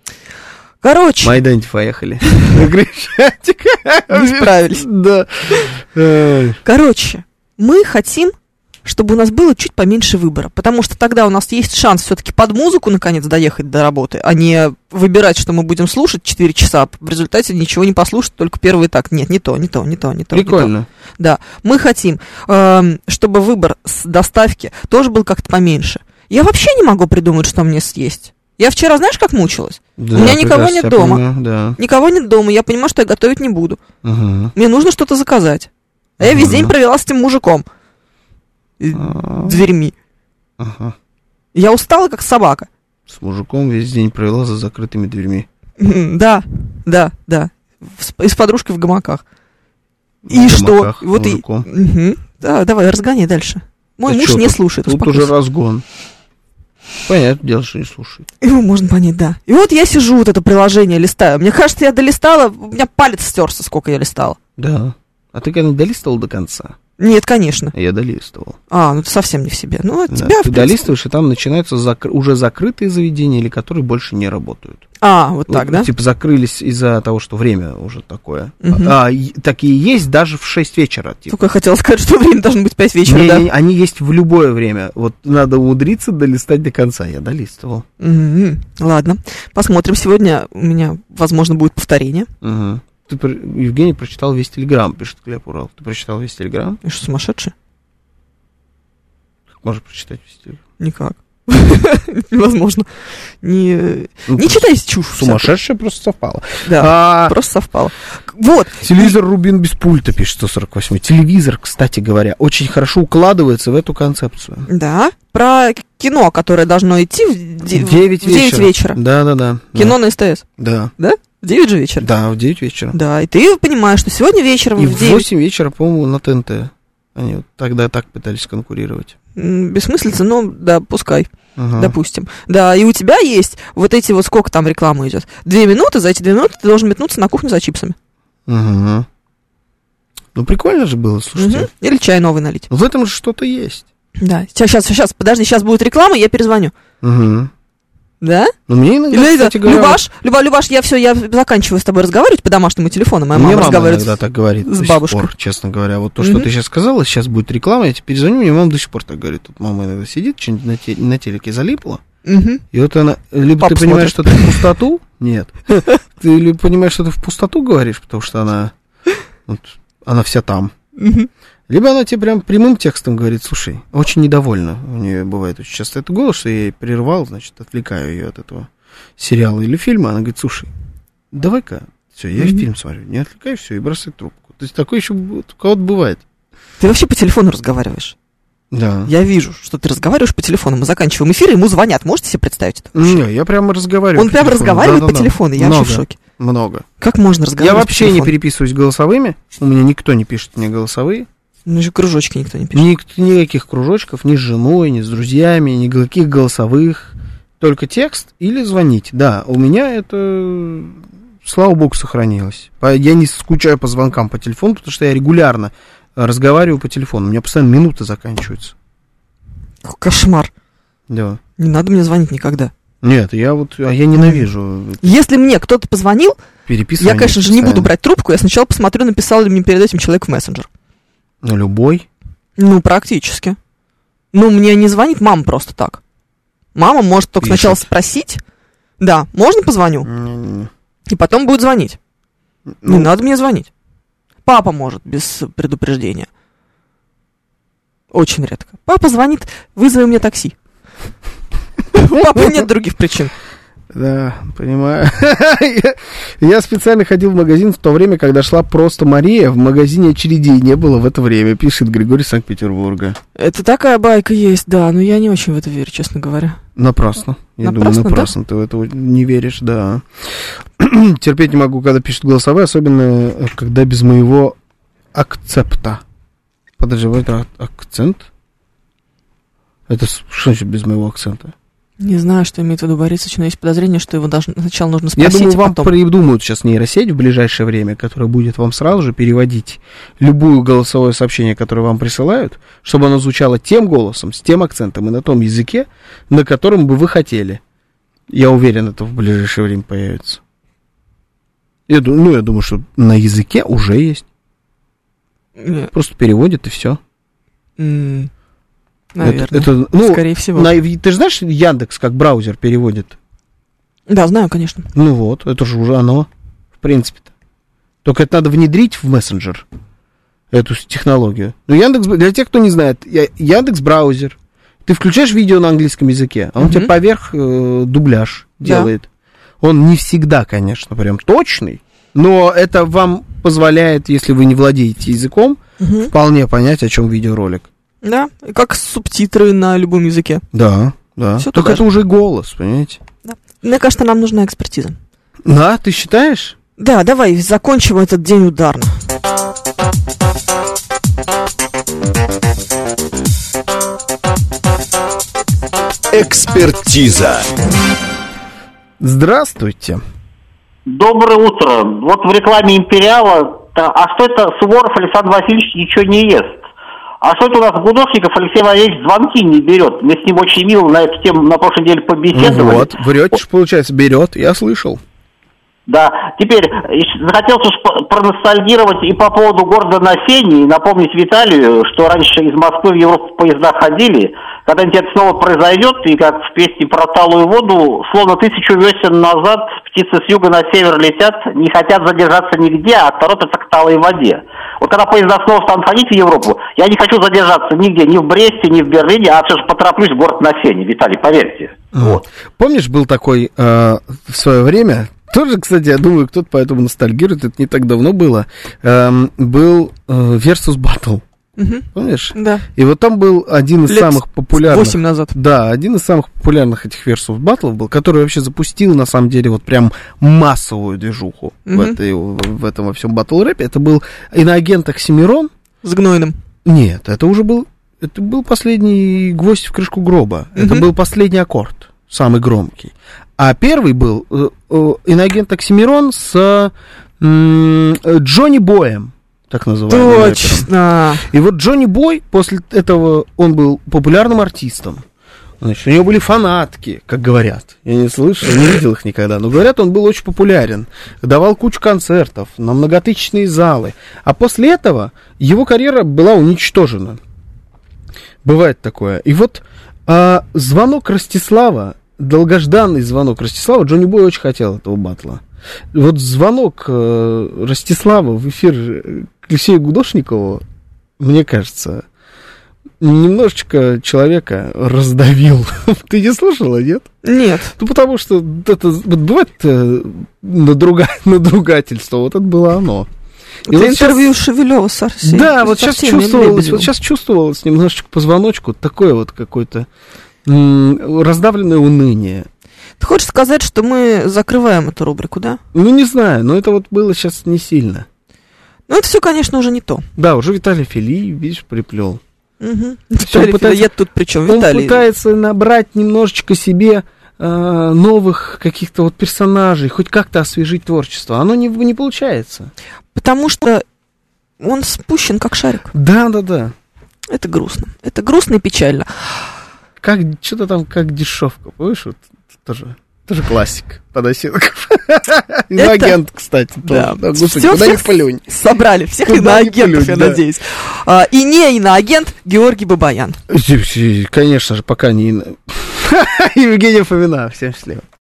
Короче, Майданте поехали. На Крещатик. не справились. Да. Эй. Короче, мы хотим, чтобы у нас было чуть поменьше выбора, потому что тогда у нас есть шанс все-таки под музыку наконец доехать до работы, а не выбирать, что мы будем слушать четыре часа, в результате ничего не послушать, только первый так. Нет, не то, не то, не то, не то. не то. Прикольно. Да, мы хотим, эм, чтобы выбор с доставки тоже был как-то поменьше. Я вообще не могу придумать, что мне съесть. Я вчера, знаешь, как мучилась? Да, У меня никого прекрасно нет тебя дома. понимаю, да. Никого нет дома, я понимаю, что я готовить не буду. Угу. Мне нужно что-то заказать. А я весь Ага. день провела с этим мужиком. И А. дверьми. Ага. Я устала, как собака. С мужиком весь день провела за закрытыми дверьми. Мгм, Да, да, да. С, и с подружкой в гамаках. И В что? гамаках, Вот и. мужиком. Мгм. Да, давай, разгоняй дальше. Мой Да муж чё не тут? слушает. Тут успокойся. уже разгон. Понятное дело, что не слушает. Его можно понять, да. И вот я сижу, вот это приложение листаю. Мне кажется, я долистала, у меня палец стерся, сколько я листала. Да. А ты когда долистывал до конца? Нет, конечно. Я долистывал. А, ну ты совсем не в себе. Ну, от Да. тебя, Ты в принципе. долистываешь, и там начинаются закр- уже закрытые заведения, или которые больше не работают. А, вот так, Ну, да? Типа закрылись из-за того, что время уже такое. Мгм. А, и- такие есть даже в шесть вечера. Типа. Только я хотела сказать, что время должно быть пять вечера, Не, да? не, не, они есть в любое время. Вот надо умудриться долистать до конца. Я долистывал. Мгм. Ладно, посмотрим. Сегодня у меня, возможно, будет повторение. Угу. Ты, про- Евгений прочитал весь телеграм, пишет Глеб Урал. Ты прочитал весь телеграм? Я что, сумасшедший? Как можно прочитать весь телеграм? Никак. Невозможно. Не, Ну, не читай чушь. всякую. Сумасшедшее просто совпало. Да, А, просто совпало. Вот. телевизор Рубин без пульта, пишет сто сорок восемь. Телевизор, кстати говоря, очень хорошо укладывается в эту концепцию. Да, про кино, которое должно идти в, де- В девять в девять вечера. вечера. Да, да, да. Кино на СТС. Да. Да? В девять же вечера. Да, в девять вечера. Да, и ты понимаешь, что сегодня вечером И в в девять... восемь вечера, по-моему, на ТНТ. Они вот тогда так пытались конкурировать. М, Бессмыслица, но да, пускай, Ага. допустим. Да, и у тебя есть вот эти вот, сколько там рекламы идет? Две минуты, за эти две минуты ты должен метнуться на кухню за чипсами. Угу. Ну, прикольно же было, слушайте. Мгм. Или чай новый налить. В этом же что-то есть. Да, сейчас, сейчас, сейчас, подожди, сейчас будет реклама, я перезвоню. Угу. Да? Ну, мне иногда, Или кстати это, говоря... Любаш, Люба, Любаш, я все, я заканчиваю с тобой разговаривать по домашнему телефону. Моя Мне мама мама разговаривает иногда так говорит с до сих бабушкой. пор, честно говоря. Вот то, что Мгм. ты сейчас сказала, сейчас будет реклама, я тебе перезвоню, мне мама до сих пор так говорит. Тут мама иногда сидит, что-нибудь на, те- на телеке залипла, Угу. И вот она... Либо Папа ты понимаешь, смотрит. что ты в пустоту. Нет. Ты либо понимаешь, что ты в пустоту говоришь, потому что она... Вот, она вся там. Угу. Либо она тебе прям прямым текстом говорит: слушай, очень недовольна. У нее бывает очень часто это голос, что я ей прервал, значит, отвлекаю ее от этого сериала или фильма. Она говорит: слушай, давай-ка, все, я Mm-hmm. фильм смотрю, не отвлекай, все, и бросай трубку. То есть такое еще у кого-то бывает. Ты вообще по телефону разговариваешь? Да. Я вижу, что ты разговариваешь по телефону. Мы заканчиваем эфир, ему звонят. Можете себе представить это? Не, я прямо разговариваю. Он по прямо телефону. разговаривает Да-да-да. по телефону, я Много, вообще в шоке. Много. Как можно Я разговаривать по вообще не телефону? переписываюсь голосовыми. У меня никто не пишет мне голосовые. Ну, же кружочки никто не пишет. Ник- никаких кружочков, ни с женой, ни с друзьями, никаких голосовых. Только текст или звонить. Да, у меня это, слава богу, сохранилось. По- Я не скучаю по звонкам по телефону, потому что я регулярно разговариваю по телефону. У меня постоянно минуты заканчиваются. Какой кошмар. Да. Не надо мне звонить никогда. Нет, я вот, а я ненавижу Если мне кто-то позвонил, переписывание. я, конечно же, не буду постоянно. брать трубку. Я сначала посмотрю, написал ли мне перед этим человек в мессенджер. Ну, любой. Ну, практически. Ну, мне не звонит мама просто так. Мама может только Пишет. сначала спросить. Да, можно позвоню? М, И потом будет звонить. Не ну, надо мне звонить. Папа может без предупреждения. Очень редко. Папа звонит: вызови мне такси. У папы нет других причин. Да, понимаю. я, я специально ходил в магазин в то время, когда шла просто Мария. В магазине очередей не было в это время, пишет Григорий из Санкт-Петербурга. Это такая байка есть, да, но я не очень в это верю, честно говоря. Напрасно. Я Напрасно, думаю, напрасно ты в это не веришь, да. Терпеть не могу, когда пишут голосовые, особенно э, когда без моего акцепта. Подожди, вот это акцент? Это с- что значит без моего акцента? Не знаю, что имеет в виду Борисович, но есть подозрение, что его должно, сначала нужно Я спросить, думаю, а вам потом... придумают сейчас нейросеть в ближайшее время, которая будет вам сразу же переводить любое голосовое сообщение, которое вам присылают, чтобы оно звучало тем голосом, с тем акцентом и на том языке, на котором бы вы хотели. Я уверен, это в ближайшее время появится. Я, ду- ну, я думаю, что на языке уже есть. Не, Просто переводит и все. м, наверное. Это, это, ну, Скорее всего. на- ты же знаешь, Яндекс как браузер переводит? Да, знаю, конечно. Ну вот, это же уже оно, в принципе-то. Только это надо внедрить в мессенджер, эту с- технологию. Ну, Яндекс, для тех, кто не знает, Я- Яндекс браузер. Ты включаешь видео на английском языке, а он Мгм. тебе поверх э, дубляж Да. делает. Он не всегда, конечно, прям точный, но это вам позволяет, если вы не владеете языком, Мгм. вполне понять, о чем видеоролик. Да, и как субтитры на любом языке. Да, да. Всё Только туда это же. уже голос, понимаете? Мне кажется, нам нужна экспертиза. Да, ты считаешь? Да, давай закончим этот день ударно. Экспертиза. Здравствуйте. Доброе утро. Вот в рекламе Империала, та- а что это Суворов Александр Васильевич ничего не ест? А что это у нас Гудошников Алексей Валерьевич звонки не берет? Мы с ним очень мило на эту тему на прошлой неделе Ну побеседовали. вот, врете, что, получается, берет, я слышал. Да, теперь еще захотелось уж по- проностальгировать и по поводу города на Сене, и напомнить Виталию, что раньше из Москвы в Европу поезда ходили. Когда-нибудь это снова произойдет, и как в песне про талую воду, словно тысячу весен назад птицы с юга на север летят, не хотят задержаться нигде, а торопятся к талой воде. Вот когда поезда снова станут ходить в Европу, я не хочу задержаться нигде, ни в Бресте, ни в Берлине, а все же потороплюсь в город на Сене, Виталий, поверьте. Вот. Помнишь, был такой э, в свое время, тоже, кстати, я думаю, кто-то поэтому ностальгирует, это не так давно было, эм, был э, Versus Battle, Мгм. помнишь? Да. И вот там был один из Лет самых популярных... Восемь назад. Да, один из самых популярных этих Versus Battle был, который вообще запустил, на самом деле, вот прям массовую движуху в, Мгм. этой, в этом во всем батл-рэпе. Это был иноагент Оксимирон. С гнойным. Нет, это уже был, это был последний гвоздь в крышку гроба. Это Мгм. был последний аккорд, самый громкий. А первый был э, э, иноагент Оксимирон с м, э, Джонни Боем, так называемым рэпером. Точно. И вот Джонни Бой, после этого, он был популярным артистом. Значит, у него были фанатки, как говорят. Я не слышал, не видел их никогда. Но говорят, он был очень популярен. Давал кучу концертов на многотысячные залы. А после этого его карьера была уничтожена. Бывает такое. И вот а, звонок Ростислава долгожданный звонок Ростислава. Джонни Бой очень хотел этого батла. Вот звонок э, Ростислава в эфир к Алексею Гудошникову, мне кажется, немножечко человека раздавил. Ты не слушала, нет? Нет. Ну, потому что это, вот бывает э, надруга, надругательство, вот это было оно. И это вот интервью сейчас, Шевелева с Арсением. Да, вот сейчас чувствовалось, вот сейчас чувствовалось немножечко позвоночку такое вот какое-то м- раздавленное уныние. Ты хочешь сказать, что мы закрываем эту рубрику, да? Ну, не знаю, но это вот было сейчас не сильно. Ну, это все, конечно, уже не то. Да, уже Виталий Фили, видишь, приплел. Угу. Виталий пытается, Филиет тут при чем? Он Виталий... пытается набрать немножечко себе э, новых каких-то вот персонажей, хоть как-то освежить творчество. Оно не, не получается. Потому что он спущен, как шарик. Да, да, да. Это грустно. Это грустно и печально. Как, что-то там как дешевка, помнишь? Вот, тоже, тоже классик. Подосилков. Иноагент, кстати, да. тоже. Да, господи, Всё, куда ни всех плюнь. Собрали всех Куда иноагентов, плюнь, я да. надеюсь. А, и не иноагент Георгий Бабаян. Конечно же, пока не... Евгения Фомина. Всем счастливо.